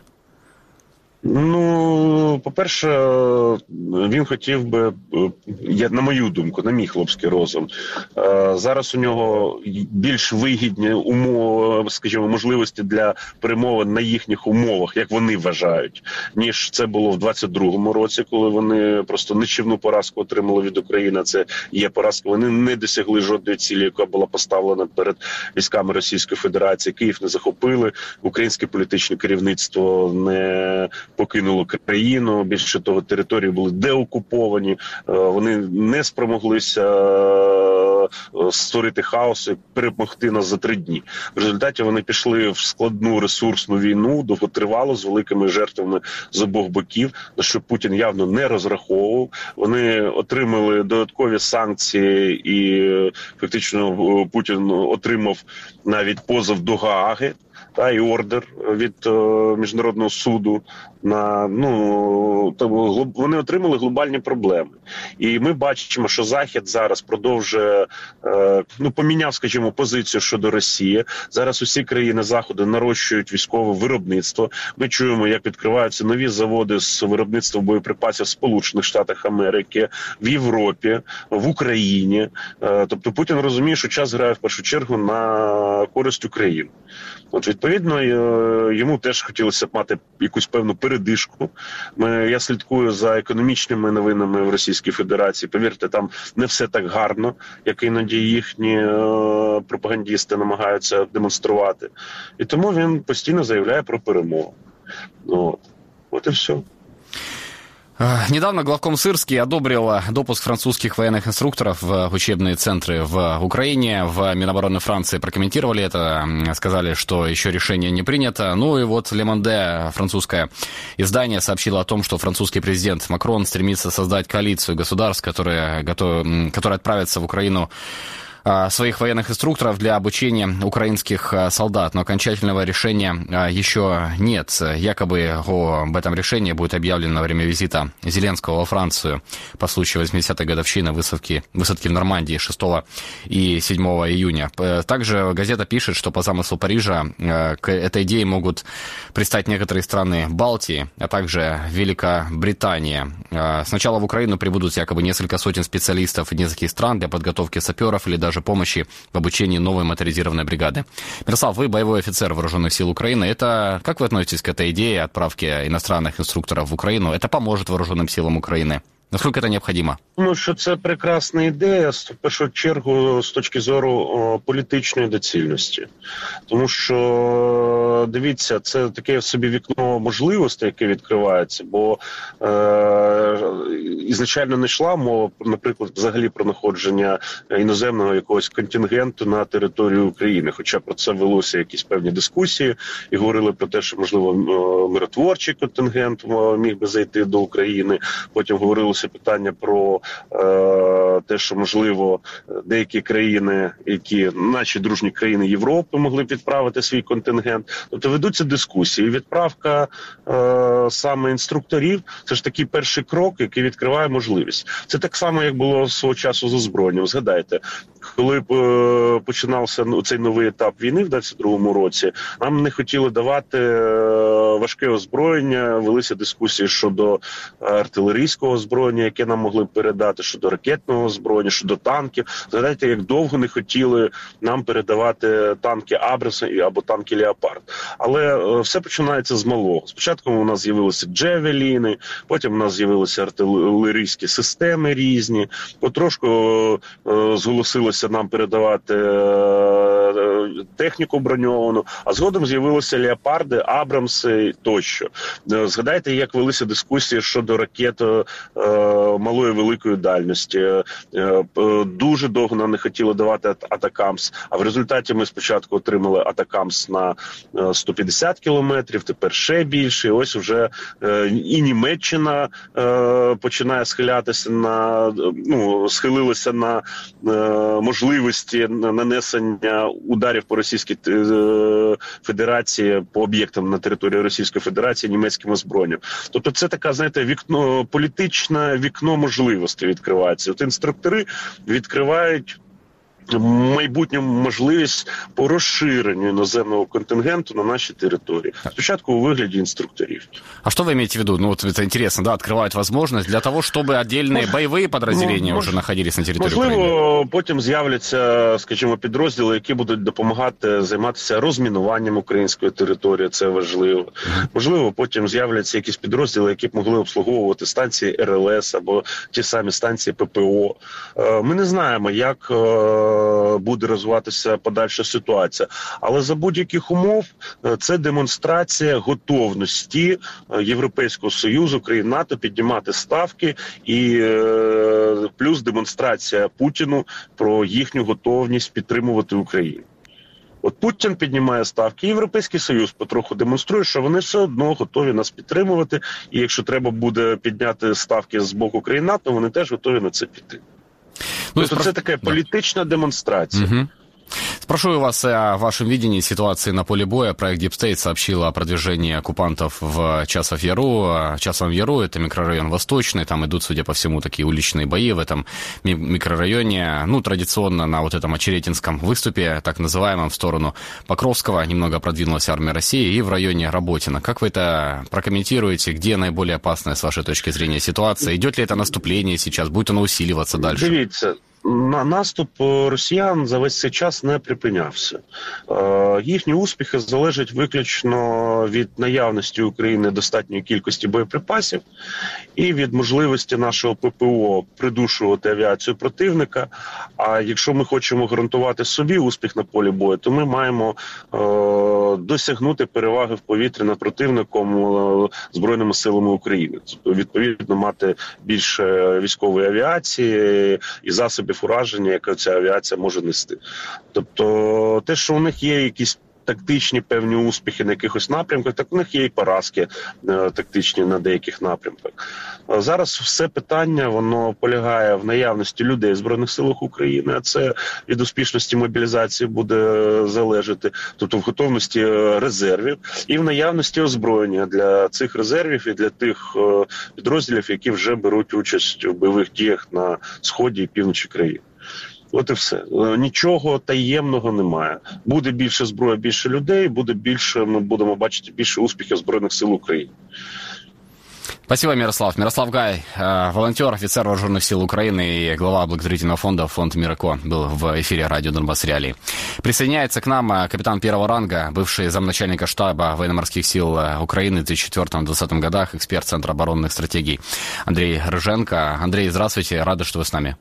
Ну, по-перше, він хотів би, я, на мою думку, на мій хлопський розум, зараз у нього більш вигідні умови, скажімо, можливості для перемовин на їхніх умовах, як вони вважають, ніж це було в двадцять другому році, коли вони просто нищівну поразку отримали від України. Це є поразка. Вони не досягли жодної цілі, яка була поставлена перед військами Російської Федерації. Київ не захопили, українське політичне керівництво не покинуло країну, більше того, території були деокуповані, вони не спромоглися створити хаос і перемогти нас за три дні. В результаті вони пішли в складну ресурсну війну, довготривалу, з великими жертвами з обох боків, на що Путін явно не розраховував. Вони отримали додаткові санкції і фактично Путін отримав навіть позов до Гааги, та і ордер від е, міжнародного суду на ну тому вони отримали глобальні проблеми. І ми бачимо, що Захід зараз продовжує е, ну поміняв, скажімо, позицію щодо Росії. Зараз усі країни Заходу нарощують військове виробництво. Ми чуємо, як відкриваються нові заводи з виробництва боєприпасів в Сполучених Штатах Америки, в Європі, в Україні. Е, тобто Путін розуміє, що час грає в першу чергу на користь України. От, відповідно, йому теж хотілося б мати якусь певну передишку. Ми, я слідкую за економічними новинами в Російській Федерації. Повірте, там не все так гарно, як іноді їхні е, пропагандісти намагаються демонструвати. І тому він постійно заявляє про перемогу. От, от і все. Недавно главком Сырский одобрил допуск французских военных инструкторов в учебные центры в Украине. В Минобороны Франции прокомментировали это, сказали, что еще решение не принято. Ну и вот Le Monde, французское издание, сообщило о том, что французский президент Макрон стремится создать коалицию государств, которые, готов, которые отправятся в Украину своих военных инструкторов для обучения украинских солдат, но окончательного решения еще нет. Якобы об этом решении будет объявлено во время визита Зеленского во Францию по случаю восьмидесятой годовщины высадки, высадки в Нормандии шестого и седьмого июня. Также газета пишет, что по замыслу Парижа к этой идее могут пристать некоторые страны Балтии, а также Великобритания. Сначала в Украину прибудут якобы несколько сотен специалистов из нескольких стран для подготовки саперов или даже помощи в обучении новой моторизированной бригады. Мирослав, вы боевой офицер Вооруженных сил Украины. Это как вы относитесь к этой идее отправки иностранных инструкторов в Украину? Это поможет Вооруженным силам Украины? Наскільки це необхідно? Думаю, що це прекрасна ідея, в першу чергу, з точки зору о, політичної доцільності. Тому що, дивіться, це таке собі вікно можливостей, яке відкривається, бо е, ізначально не йшла мова, наприклад, взагалі про знаходження іноземного якогось контингенту на території України, хоча про це велося якісь певні дискусії і говорили про те, що, можливо, миротворчий контингент міг би зайти до України, потім говорили питання про е, те, що, можливо, деякі країни, які, наші дружні країни Європи, могли б відправити свій контингент. Тобто ведуться дискусії. Відправка е, саме інструкторів – це ж такий перший крок, який відкриває можливість. Це так само, як було свого часу з озброєнням. Згадайте, коли е, починався цей новий етап війни в двадцять другому році, нам не хотіли давати е, важке озброєння, велися дискусії щодо артилерійського озброєння, яке нам могли б передати, щодо ракетного озброєння, щодо танків. Згадайте, як довго не хотіли нам передавати танки Абрамс або танки Леопард. Але е, все починається з малого. Спочатку у нас з'явилися джевеліни, потім у нас з'явилися артилерійські системи різні, потрошку е, зголосилося нам передавати е, техніку броньовану, а згодом з'явилися Леопарди, Абрамси тощо. Е, згадайте, як велися дискусії щодо ракет е, малої великої дальності. Дуже довго нам не хотіли давати Атакамс, а в результаті ми спочатку отримали Атакамс на сто п'ятдесят кілометрів, тепер ще більше. І ось вже і Німеччина починає схилятися на, ну, схилилася на можливості нанесення ударів по Російській Федерації, по об'єктам на території Російської Федерації німецьким озброєнням. Тобто це така, знаєте, вікно, політичне вікно можливостей відкривається. От інструктори відкривають майбутньому можливість по розширенню іноземного контингенту на нашей территории. Спочатку у вигляді інструкторів. А что вы имеете в виду? Ну, вот это интересно, да, открывают возможность для того, чтобы отдельные Мож... боевые подразделения ну, уже мож... находились на території України? Можливо, потім з'являться, скажімо, підрозділи, які будуть допомагати займатися розмінуванням української території, це важливо. Mm-hmm. Можливо, потім з'являться якісь підрозділи, які б могли обслуговувати станції ер ел ес або ті самі станції пе пе о. Ми не знаємо, як буде розвиватися подальша ситуація. Але за будь-яких умов це демонстрація готовності Європейського Союзу, країн НАТО піднімати ставки і плюс демонстрація Путіну про їхню готовність підтримувати Україну. От Путін піднімає ставки, Європейський Союз потроху демонструє, що вони все одно готові нас підтримувати, і якщо треба буде підняти ставки з боку країн НАТО, вони теж готові на це піти. Ну, тобто це така політична демонстрація. Угу. Спрошу у вас о вашем видении ситуации на поле боя. Проект Deep State сообщил о продвижении оккупантов в Часов-Яру. Часов-Яру – это микрорайон Восточный, там идут, судя по всему, такие уличные бои в этом микрорайоне. Ну, традиционно на вот этом Очеретинском выступе, так называемом, в сторону Покровского, немного продвинулась армия России, и в районе Работина. Как вы это прокомментируете? Где наиболее опасная, с вашей точки зрения, ситуация? Идет ли это наступление сейчас? Будет оно усиливаться дальше? Дивіться. на наступ росіян за весь цей час не припинявся. Їхні успіхи залежать виключно від наявності України достатньої кількості боєприпасів і від можливості нашого ППО придушувати авіацію противника. А якщо ми хочемо гарантувати собі успіх на полі бою, то ми маємо досягнути переваги в повітрі над противником Збройними силами України. Відповідно, мати більше військової авіації і засобів ураження, яка ця авіація може нести. Тобто те, що у них є якісь тактичні певні успіхи на якихось напрямках, так у них є і поразки е, тактичні на деяких напрямках. А зараз все питання, воно полягає в наявності людей в Збройних силах України, а це від успішності мобілізації буде залежати, тобто в готовності резервів і в наявності озброєння для цих резервів і для тих е, підрозділів, які вже беруть участь в бойових діях на сході і півночі країни. От і все. Нічого таємного немає. Буде більше зброї, більше людей, буде більше, ми будемо бачити більше успіхів Збройних сил України. Спасибо, Мирослав. Мирослав Гай, волонтер, офицер Вооруженных сил Украины и глава благотворительного фонда «Фонд Мирако» был в эфире радио «Донбасс Реалии». Присоединяется к нам капитан первого ранга, бывший замначальника штаба военно-морских сил Украины в две тысячи четвёртом-двадцатом годах, эксперт Центра оборонных стратегий Андрей Рыженко. Андрей, здравствуйте, рады, что вы с нами.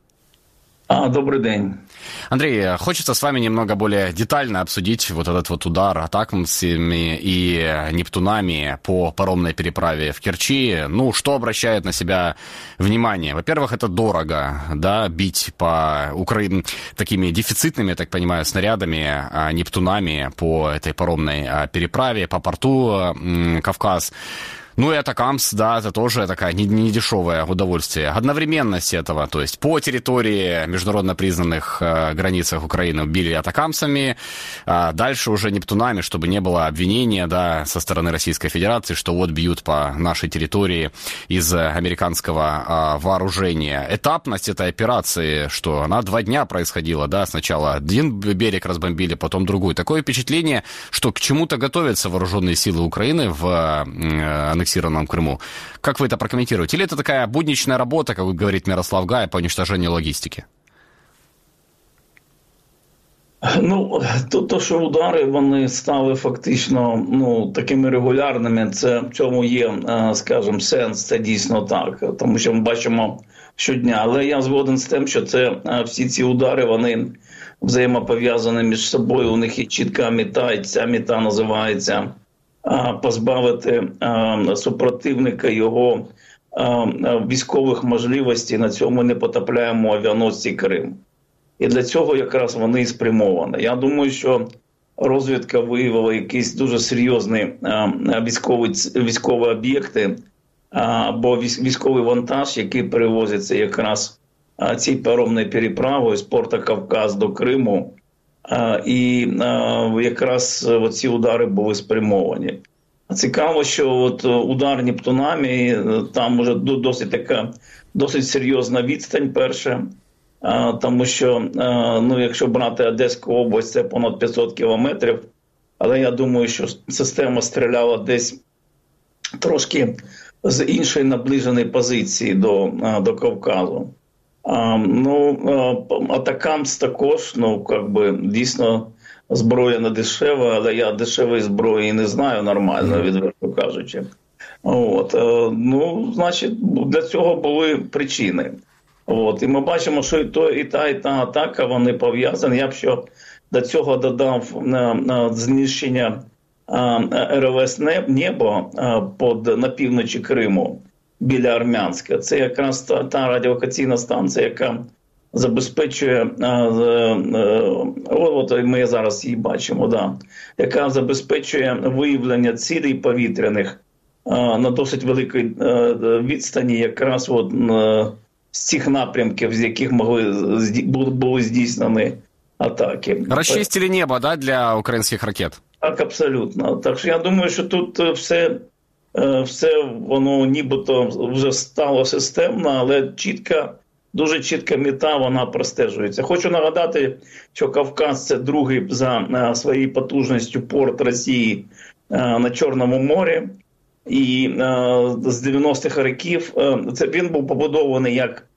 А, добрый день. Андрей, хочется с вами немного более детально обсудить вот этот вот удар атакамсами и нептунами по паромной переправе в Керчи. Ну, что обращает на себя внимание? Во-первых, это дорого, да, бить по Украине такими дефицитными, я так понимаю, снарядами, нептунами по этой паромной переправе, по порту Кавказ. Ну и атакамс, да, это тоже такая недешевое удовольствие. Одновременность этого, то есть по территории международно признанных э, границах Украины били атакамсами, а дальше уже нептунами, чтобы не было обвинения, да, со стороны Российской Федерации, что вот бьют по нашей территории из американского э, вооружения. Этапность этой операции, что она два дня происходила, да, сначала один берег разбомбили, потом другой. Такое впечатление, что к чему-то готовятся вооруженные силы Украины в э, аннексированном Крыму. Как вы это прокомментируете? Или это такая будничная работа, как говорит Мирослав Гай, по уничтожению логистики? Ну, то, то, що удари, вони стали фактично, ну, такими регулярними, це в цьому є, скажімо, сенс, це дійсно так, тому що ми бачимо щодня. Але я згоден з тим, що це всі ці удари, вони взаємопов'язані між собою, у них є чітка мета, і ця мета називається позбавити супротивника його військових можливостей на цьому непотопляємому авіаносці Крим. І для цього якраз вони і спрямовані. Я думаю, що розвідка виявила якісь дуже серйозні військові, військові об'єкти або військовий вантаж, який перевозиться якраз цією паромною переправою з порту Кавказ до Криму. І якраз ці удари були спрямовані. Цікаво, що от удар нептунами, там вже досить така, досить серйозна відстань перша, тому що, ну, якщо брати Одеську область, це понад п'ятсот кілометрів, але я думаю, що система стріляла десь трошки з іншої наближеної позиції до, до Кавказу. А, ну, атакамс також, ну, как би, дійсно, зброя не дешева, але я дешевої зброї не знаю нормально, відверто кажучи. От, ну, значить, для цього були причини. От, і ми бачимо, що і, то, і та, і та атака, вони пов'язані. Я б ще до цього додав на, на знищення ер ел ес «Небо» под, на півночі Криму. Біля Армянська. Це якраз та, та радіолокаційна станція, яка забезпечує, а, а, от ми зараз її бачимо, да, яка забезпечує виявлення цілей повітряних а, на досить великій а, відстані, якраз от, а, з цих напрямків, з яких могли були здійснені атаки. Розчистили небо, да, для українських ракет? Так, абсолютно. Так що я думаю, що тут все... Все воно нібито вже стало системно, але чітка, дуже чітка мета, вона простежується. Хочу нагадати, що Кавказ – це другий за своєю потужністю порт Росії на Чорному морі. І з дев'яностих років це він був побудований як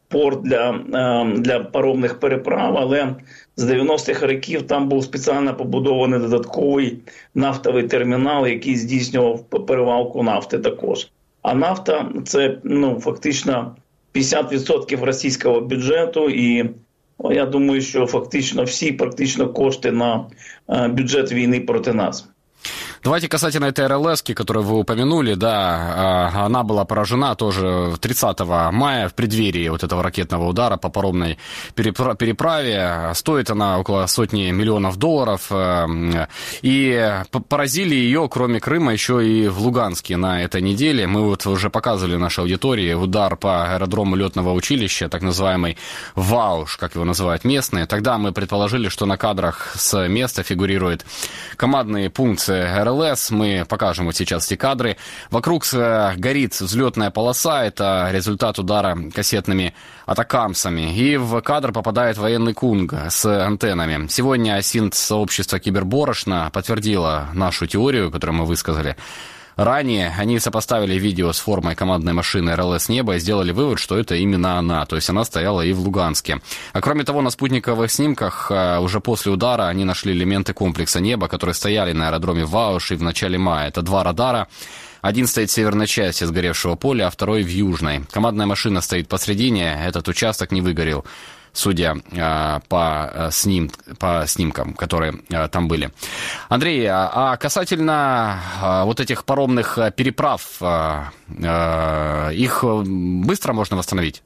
порт для, для паромних переправ, але з дев'яностих років там був спеціально побудований додатковий нафтовий термінал, який здійснював перевалку нафти також. А нафта – це ну, фактично п'ятдесят відсотків російського бюджету, і я думаю, що фактично всі практично кошти на бюджет війны проти нас. Давайте касательно этой РЛС, которую вы упомянули, да, она была поражена тоже тридцатого мая в преддверии вот этого ракетного удара по паромной переправе. Стоит она около сотни миллионов долларов. И поразили ее, кроме Крыма, еще и в Луганске на этой неделе. Мы вот уже показывали нашей аудитории удар по аэродрому летного училища, так называемый ВАУШ, как его называют местные. Тогда мы предположили, что на кадрах с места фигурирует командный пункт РЛС. Мы покажем вот сейчас эти кадры. Вокруг горит взлетная полоса. Это результат удара кассетными атакамсами. И в кадр попадает военный Кунг с антеннами. Сегодня АСИНТ-сообщество Киберборошна подтвердило нашу теорию, которую мы высказали ранее. Они сопоставили видео с формой командной машины РЛС «Небо» и сделали вывод, что это именно она. То есть она стояла и в Луганске. А кроме того, на спутниковых снимках уже после удара они нашли элементы комплекса «Небо», которые стояли на аэродроме Вауш и в начале мая. Это два радара. Один стоит в северной части сгоревшего поля, а второй в южной. Командная машина стоит посредине. Этот участок не выгорел, судя э, по, э, сним, по снимкам, которые э, там были. Андрей, а касательно э, вот этих паромных переправ, э, э, их быстро можно восстановить?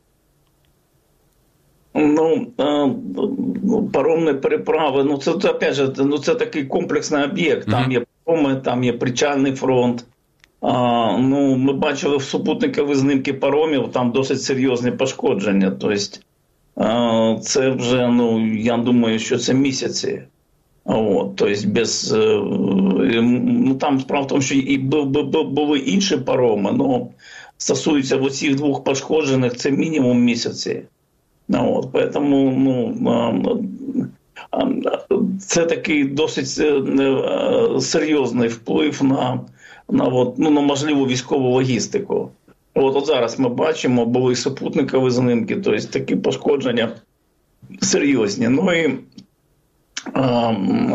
Ну, паромні переправи, ну це, опять же, ну це такий комплексний об'єкт. Там mm-hmm. є пароми, там є причальний фронт. А, ну, ми бачили в супутникові знімки паромів, там досить серйозні пошкодження. Тобто, це вже, ну, я думаю, що це місяці. От, тобто, без, ну, там справа в тому, що і були інші пароми, але стосується оцих двох пошкоджених, це мінімум місяці. От, поэтому, ну, це такий досить серйозний вплив на, на, от, ну, на можливу військову логістику. От, от зараз ми бачимо, були супутникові знімки, тобто такі пошкодження серйозні. Ну і, а,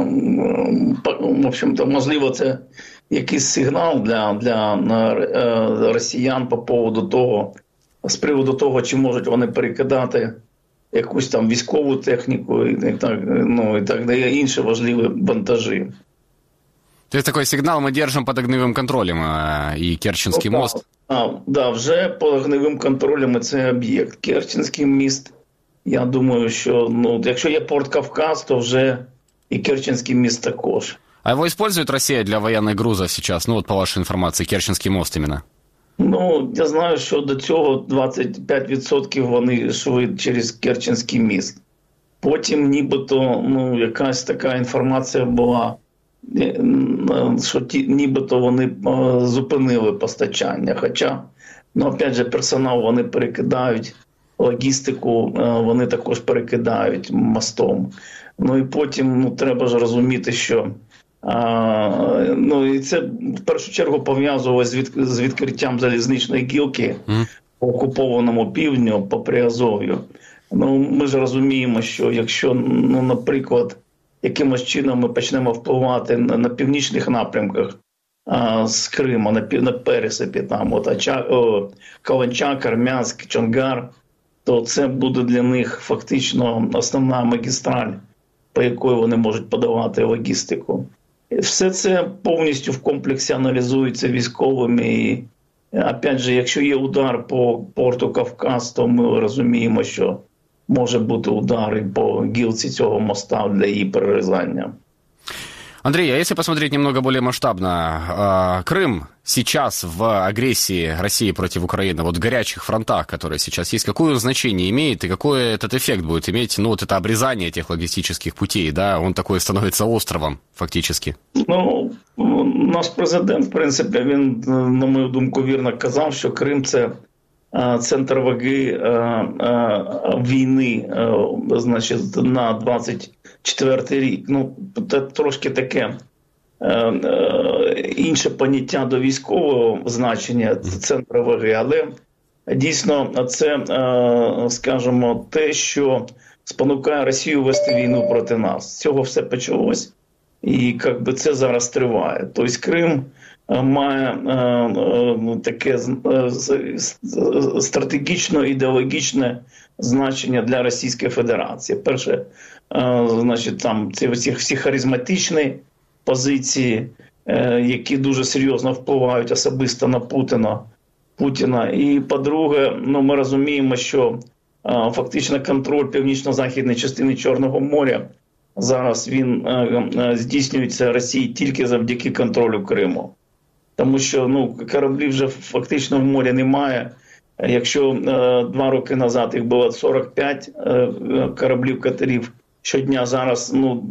в общем-то, можливо, це якийсь сигнал для, для росіян по поводу того, з приводу того, чи можуть вони перекидати якусь там військову техніку і так, ну, і так далі, інші важливі вантажі. То есть такой сигнал мы держим под огневым контролем и Керченский О, мост? Так, да, вже под огневим контролем це об'єкт. Керченський міст, я думаю, що, ну, якщо є порт Кавказ, то вже і Керченський міст також. А его использует Россия для военных грузов сейчас? Ну, вот по вашей информации, Керченский мост именно. Ну, я знаю, що до цього двадцять п'ять відсотків вони йшли через Керченський міст. Потім нібито, ну, якась така інформація була, що ті, нібито вони зупинили постачання. Хоча, ну, опять же, персонал вони перекидають, логістику вони також перекидають мостом. Ну і потім, ну, треба ж розуміти, що А, ну, і це в першу чергу пов'язувалося з, від, з відкриттям залізничної гілки mm. по окупованому півдню, по Приазов'ю. Ну, ми ж розуміємо, що якщо, ну, наприклад, якимось чином ми почнемо впливати на, на північних напрямках а, з Криму, на, на пересипі, там, от, Ача, о, Каланчак, Армянськ, Чонгар, то це буде для них фактично основна магістраль, по якої вони можуть подавати логістику. Все це повністю в комплексі аналізується військовими. І, опять же, якщо є удар по порту Кавказ, то ми розуміємо, що може бути удар і по гілці цього моста для її перерізання. Андрей, а если посмотреть немного более масштабно, Крым сейчас в агрессии России против Украины, вот в горячих фронтах, которые сейчас есть, какое значение имеет и какой этот эффект будет иметь, ну, вот это обрезание этих логистических путей, да, он такой становится островом фактически? Ну, наш президент, в принципі, він, на мою думку, вірно казав, що Крим – це центр ваги війни, значить, на двадцять четвертий рік. Ну, це трошки таке інше поняття до військового значення центру ваги, але дійсно це, скажімо, те, що спонукає Росію вести війну проти нас. З цього все почалось, і якби це зараз триває. Тобто Крим має таке стратегічно-ідеологічне значення для Російської Федерації. Перше, значить, там ці всі, всі харизматичні позиції, які дуже серйозно впливають особисто на Путіна. Путіна. І, по-друге, ну, ми розуміємо, що а, фактично контроль північно-західної частини Чорного моря зараз він а, а, здійснюється Росії тільки завдяки контролю Криму. Тому що ну, кораблів вже фактично в морі немає. Якщо а, два роки назад їх було сорок п'ять а, кораблів-катерів щодня, зараз ну,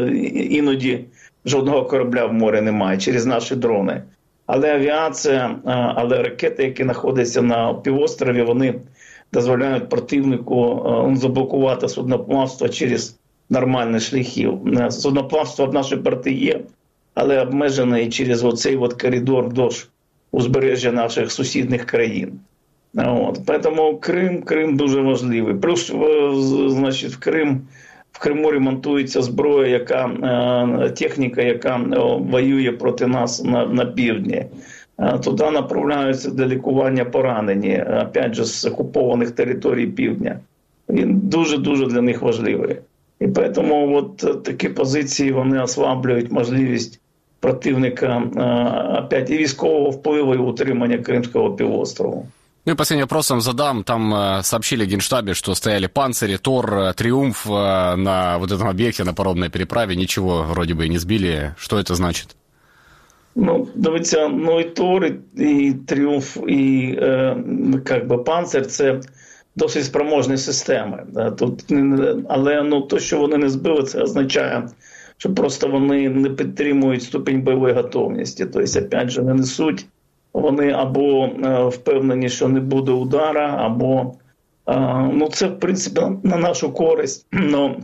іноді жодного корабля в морі немає через наші дрони. Але авіація, але ракети, які знаходяться на півострові, вони дозволяють противнику заблокувати судноплавство через нормальні шляхи. Судноплавство в нашій порти є, але обмежене через оцей от коридор вдовж узбережжя наших сусідніх країн. От. Тому Крим, Крим дуже важливий. Плюс, значить, в Крим В Криму ремонтується зброя, яка, техніка, яка воює проти нас на, на півдні. Туди направляються для лікування поранені, опять же, з окупованих територій півдня. Він дуже-дуже для них важливий. І тому от такі позиції, вони ослаблюють можливість противника опять і військового впливу, і утримання Кримського півострову. Ну и последний вопрос вам задам. Там э, сообщили в Генштабе, что стояли панцири, Тор, э, Триумф э, на вот этом объекте, на паромной переправе. Ничего вроде бы и не сбили. Что это значит? Ну, дивіться, ну і Тор, і, і Тріумф, і е, как би панцир – це досить спроможні системи. Да? Тут, але ну, то, що вони не збили, це означає, що просто вони не підтримують ступінь бойової готовності. Тобто, опять же, не несуть. Вони або е, впевнені, що не буде удара, або е, ну це в принципі на нашу користь, но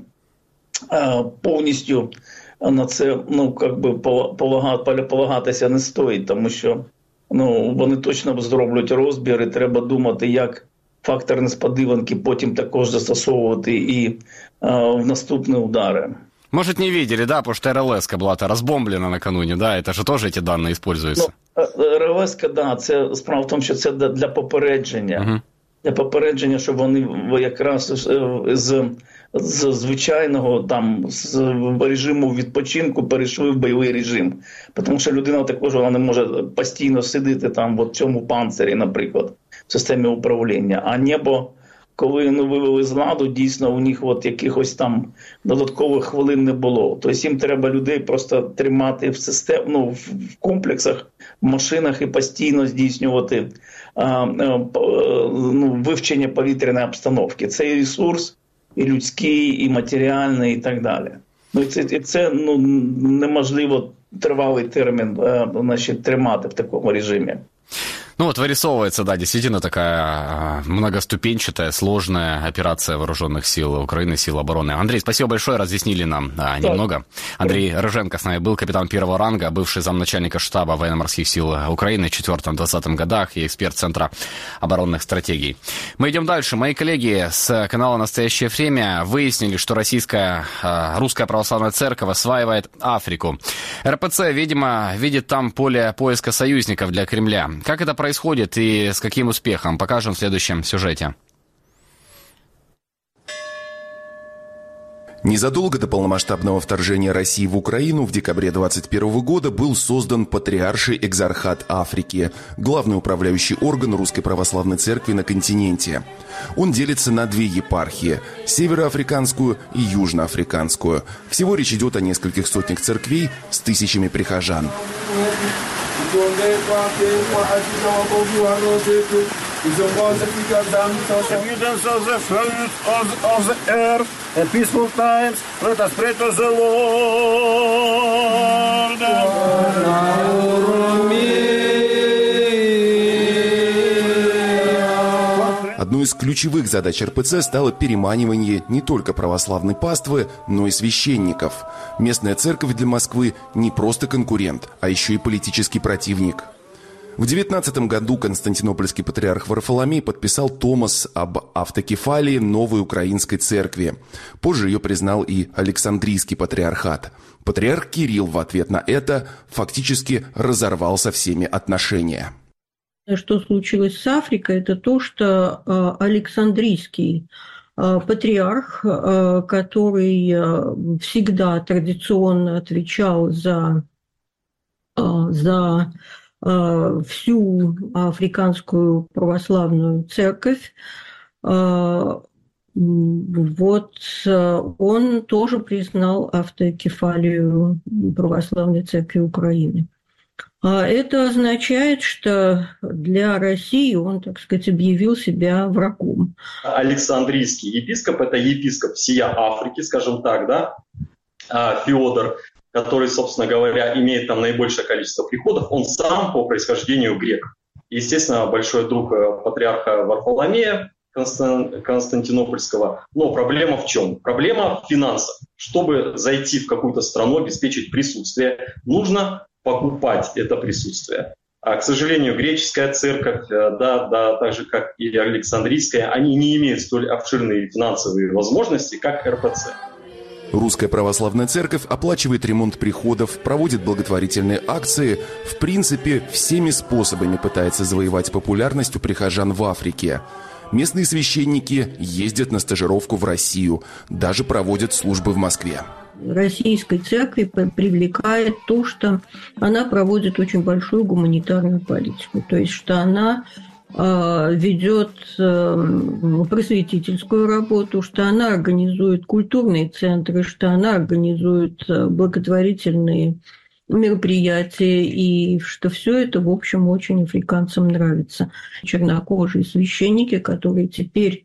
е, повністю на це ну як би полагати, полагатися не стоїть, тому що ну вони точно зроблять розбір, і треба думати, як фактор несподіванки потім також застосовувати і е, в наступні удари. Может, не видели, да, потому что РЛС-ка была-то разбомблена накануне, да, это же тоже эти данные используются. Ну, РЛС-ка, да, це справа в тому, що це для попередження. Uh-huh. Для попередження, щоб вони якраз з, з звичайного там з режиму відпочинку перейшли в бойовий режим. Тому що людина також вона не може постійно сидіти там в цьому панцирі, наприклад, в системі управління. А небо, коли ну, вивели з ладу, дійсно у них от якихось там додаткових хвилин не було. Тобто їм треба людей просто тримати в систем, ну, в комплексах, в машинах і постійно здійснювати а, а, ну, вивчення повітряної обстановки. Це і ресурс, і людський, і матеріальний, і так далі. Ну, і це, і це ну, неможливо тривалий термін а, значить, тримати в такому режимі. Ну вот вырисовывается, да, действительно такая многоступенчатая, сложная операция вооруженных сил Украины, сил обороны. Андрей, спасибо большое, разъяснили нам а, немного. Андрей Рыженко с нами был, капитан первого ранга, бывший замначальника штаба военно-морских сил Украины в четвёртом-двадцатом годах и эксперт Центра оборонных стратегий. Мы идем дальше. Мои коллеги с канала «Настоящее время» выяснили, что российская, русская православная церковь осваивает Африку. РПЦ, видимо, видит там поле поиска союзников для Кремля. Как это происходит? происходит и с каким успехом, покажем в следующем сюжете. Незадолго до полномасштабного вторжения России в Украину в декабре двадцать первого года был создан Патриарший экзархат Африки, главный управляющий орган Русской Православной Церкви на континенте. Он делится на две епархии – североафриканскую и южноафриканскую. Всего речь идет о нескольких сотнях церквей с тысячами прихожан. Evidence of the fruit of, of the earth and peaceful times, let us pray to the Lord. Одной из ключевых задач РПЦ стало переманивание не только православной паствы, но и священников. Местная церковь для Москвы не просто конкурент, а еще и политический противник. В девятнадцатом году константинопольский патриарх Варфоломей подписал томос об автокефалии новой украинской церкви. Позже ее признал и Александрийский патриархат. Патриарх Кирилл в ответ на это фактически разорвал со всеми отношения. Что случилось с Африкой, это то, что Александрийский патриарх, который всегда традиционно отвечал за, за всю африканскую православную церковь, вот он тоже признал автокефалию православной церкви Украины. Это означает, что для России он, так сказать, объявил себя врагом. Александрийский епископ – это епископ всея Африки, скажем так, да, Феодор, который, собственно говоря, имеет там наибольшее количество приходов, он сам по происхождению грек. Естественно, большой друг патриарха Варфоломея Константинопольского. Но проблема в чем? Проблема в финансах. Чтобы зайти в какую-то страну, обеспечить присутствие, нужно покупать это присутствие. А, к сожалению, греческая церковь, да, да, так же как и Александрийская, они не имеют столь обширные финансовые возможности, как эр пэ цэ. Русская православная церковь оплачивает ремонт приходов, проводит благотворительные акции, в принципе, всеми способами пытается завоевать популярность у прихожан в Африке. Местные священники ездят на стажировку в Россию, даже проводят службы в Москве. Российской церкви привлекает то, что она проводит очень большую гуманитарную политику, то есть что она э, ведет э, просветительскую работу, что она организует культурные центры, что она организует благотворительные мероприятия, и что все это, в общем, очень африканцам нравится. Чернокожие священники, которые теперь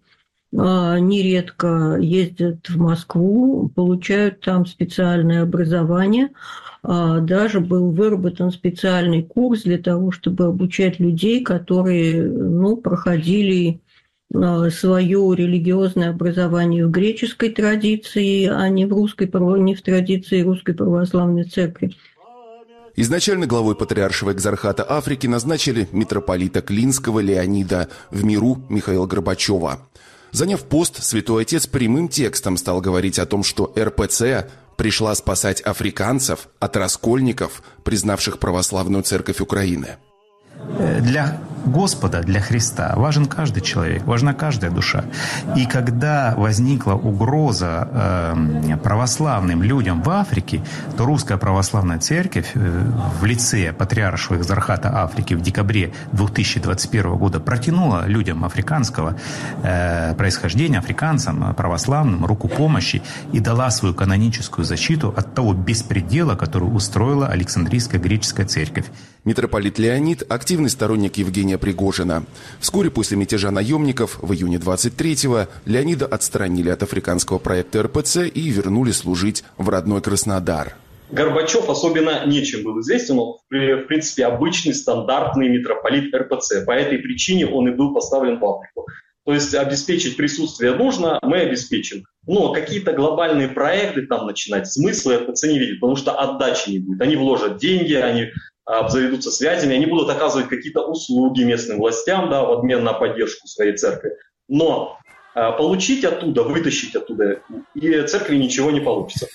нередко ездят в Москву, получают там специальное образование. Даже был выработан специальный курс для того, чтобы обучать людей, которые, ну, проходили свое религиозное образование в греческой традиции, а не в, русской, не в традиции Русской Православной Церкви. Изначально главой патриаршего экзархата Африки назначили митрополита Клинского Леонида, в миру Михаила Горбачева. Заняв пост, святой отец прямым текстом стал говорить о том, что эр пэ цэ пришла спасать африканцев от раскольников, признавших православную церковь Украины. Для Господа, для Христа важен каждый человек, важна каждая душа. И когда возникла угроза э, православным людям в Африке, то Русская Православная Церковь э, в лице Патриаршего экзархата Африки в декабре две тысячи двадцать первого года протянула людям африканского э, происхождения, африканцам, православным, руку помощи и дала свою каноническую защиту от того беспредела, который устроила Александрийская греческая церковь. Митрополит Леонид – активный сторонник Евгения Пригожина. Вскоре после мятежа наемников в июне двадцать третьего Леонида отстранили от африканского проекта эр пэ цэ и вернули служить в родной Краснодар. Горбачев особенно нечем был известен, он, в принципе, обычный стандартный митрополит эр пэ цэ. По этой причине он и был поставлен в Африку. То есть обеспечить присутствие нужно, мы обеспечим. Но какие-то глобальные проекты там начинать смысла эр пэ цэ не видит, потому что отдачи не будет. Они вложат деньги, они обзаведутся связями, они будут оказывать какие-то услуги местным властям, да, в обмен на поддержку своей церкви. Но а, получить оттуда, вытащить оттуда, и церкви ничего не получится.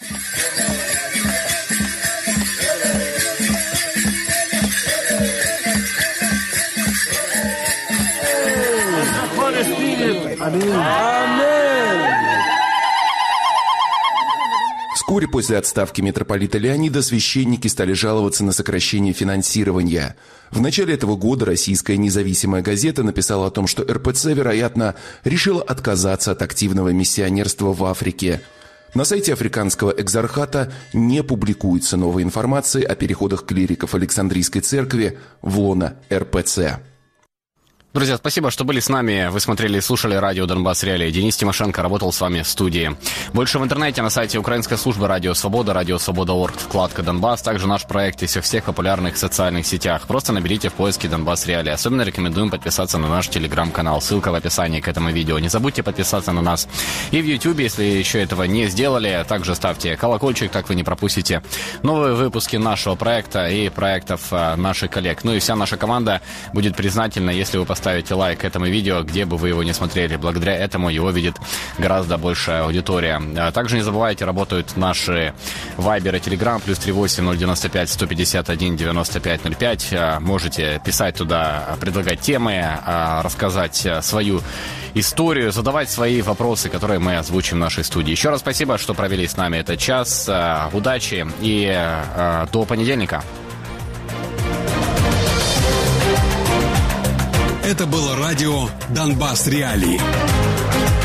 Вскоре после отставки митрополита Леонида священники стали жаловаться на сокращение финансирования. В начале этого года российская независимая газета написала о том, что эр пэ цэ, вероятно, решила отказаться от активного миссионерства в Африке. На сайте африканского экзархата не публикуется новой информации о переходах клириков Александрийской церкви в лоно эр пэ цэ. Друзья, спасибо, что были с нами. Вы смотрели и слушали радио «Донбасс Реалии». Денис Тимошенко работал с вами в студии. Больше в интернете на сайте украинской службы «Радио Свобода», радио свобода точка орг, вкладка «Донбасс». Также наш проект есть во всех популярных социальных сетях. Просто наберите в поиске «Донбасс Реалии». Особенно рекомендуем подписаться на наш телеграм-канал. Ссылка в описании к этому видео. Не забудьте подписаться на нас и в YouTube, если еще этого не сделали. Также ставьте колокольчик, так вы не пропустите новые выпуски нашего проекта и проектов наших коллег. Ну и вся наша команда будет признательна, если вы поставите лайк этому видео, где бы вы его не смотрели. Благодаря этому его видит гораздо большая аудитория. Также не забывайте, работают наши Вайбер и Телеграм, плюс три восемь ноль девяносто пять сто пятьдесят один девяносто пять ноль пять. Можете писать туда, предлагать темы, рассказать свою историю, задавать свои вопросы, которые мы озвучим в нашей студии. Еще раз спасибо, что провели с нами этот час. Удачи и до понедельника. Это было радио «Донбасс Реалии».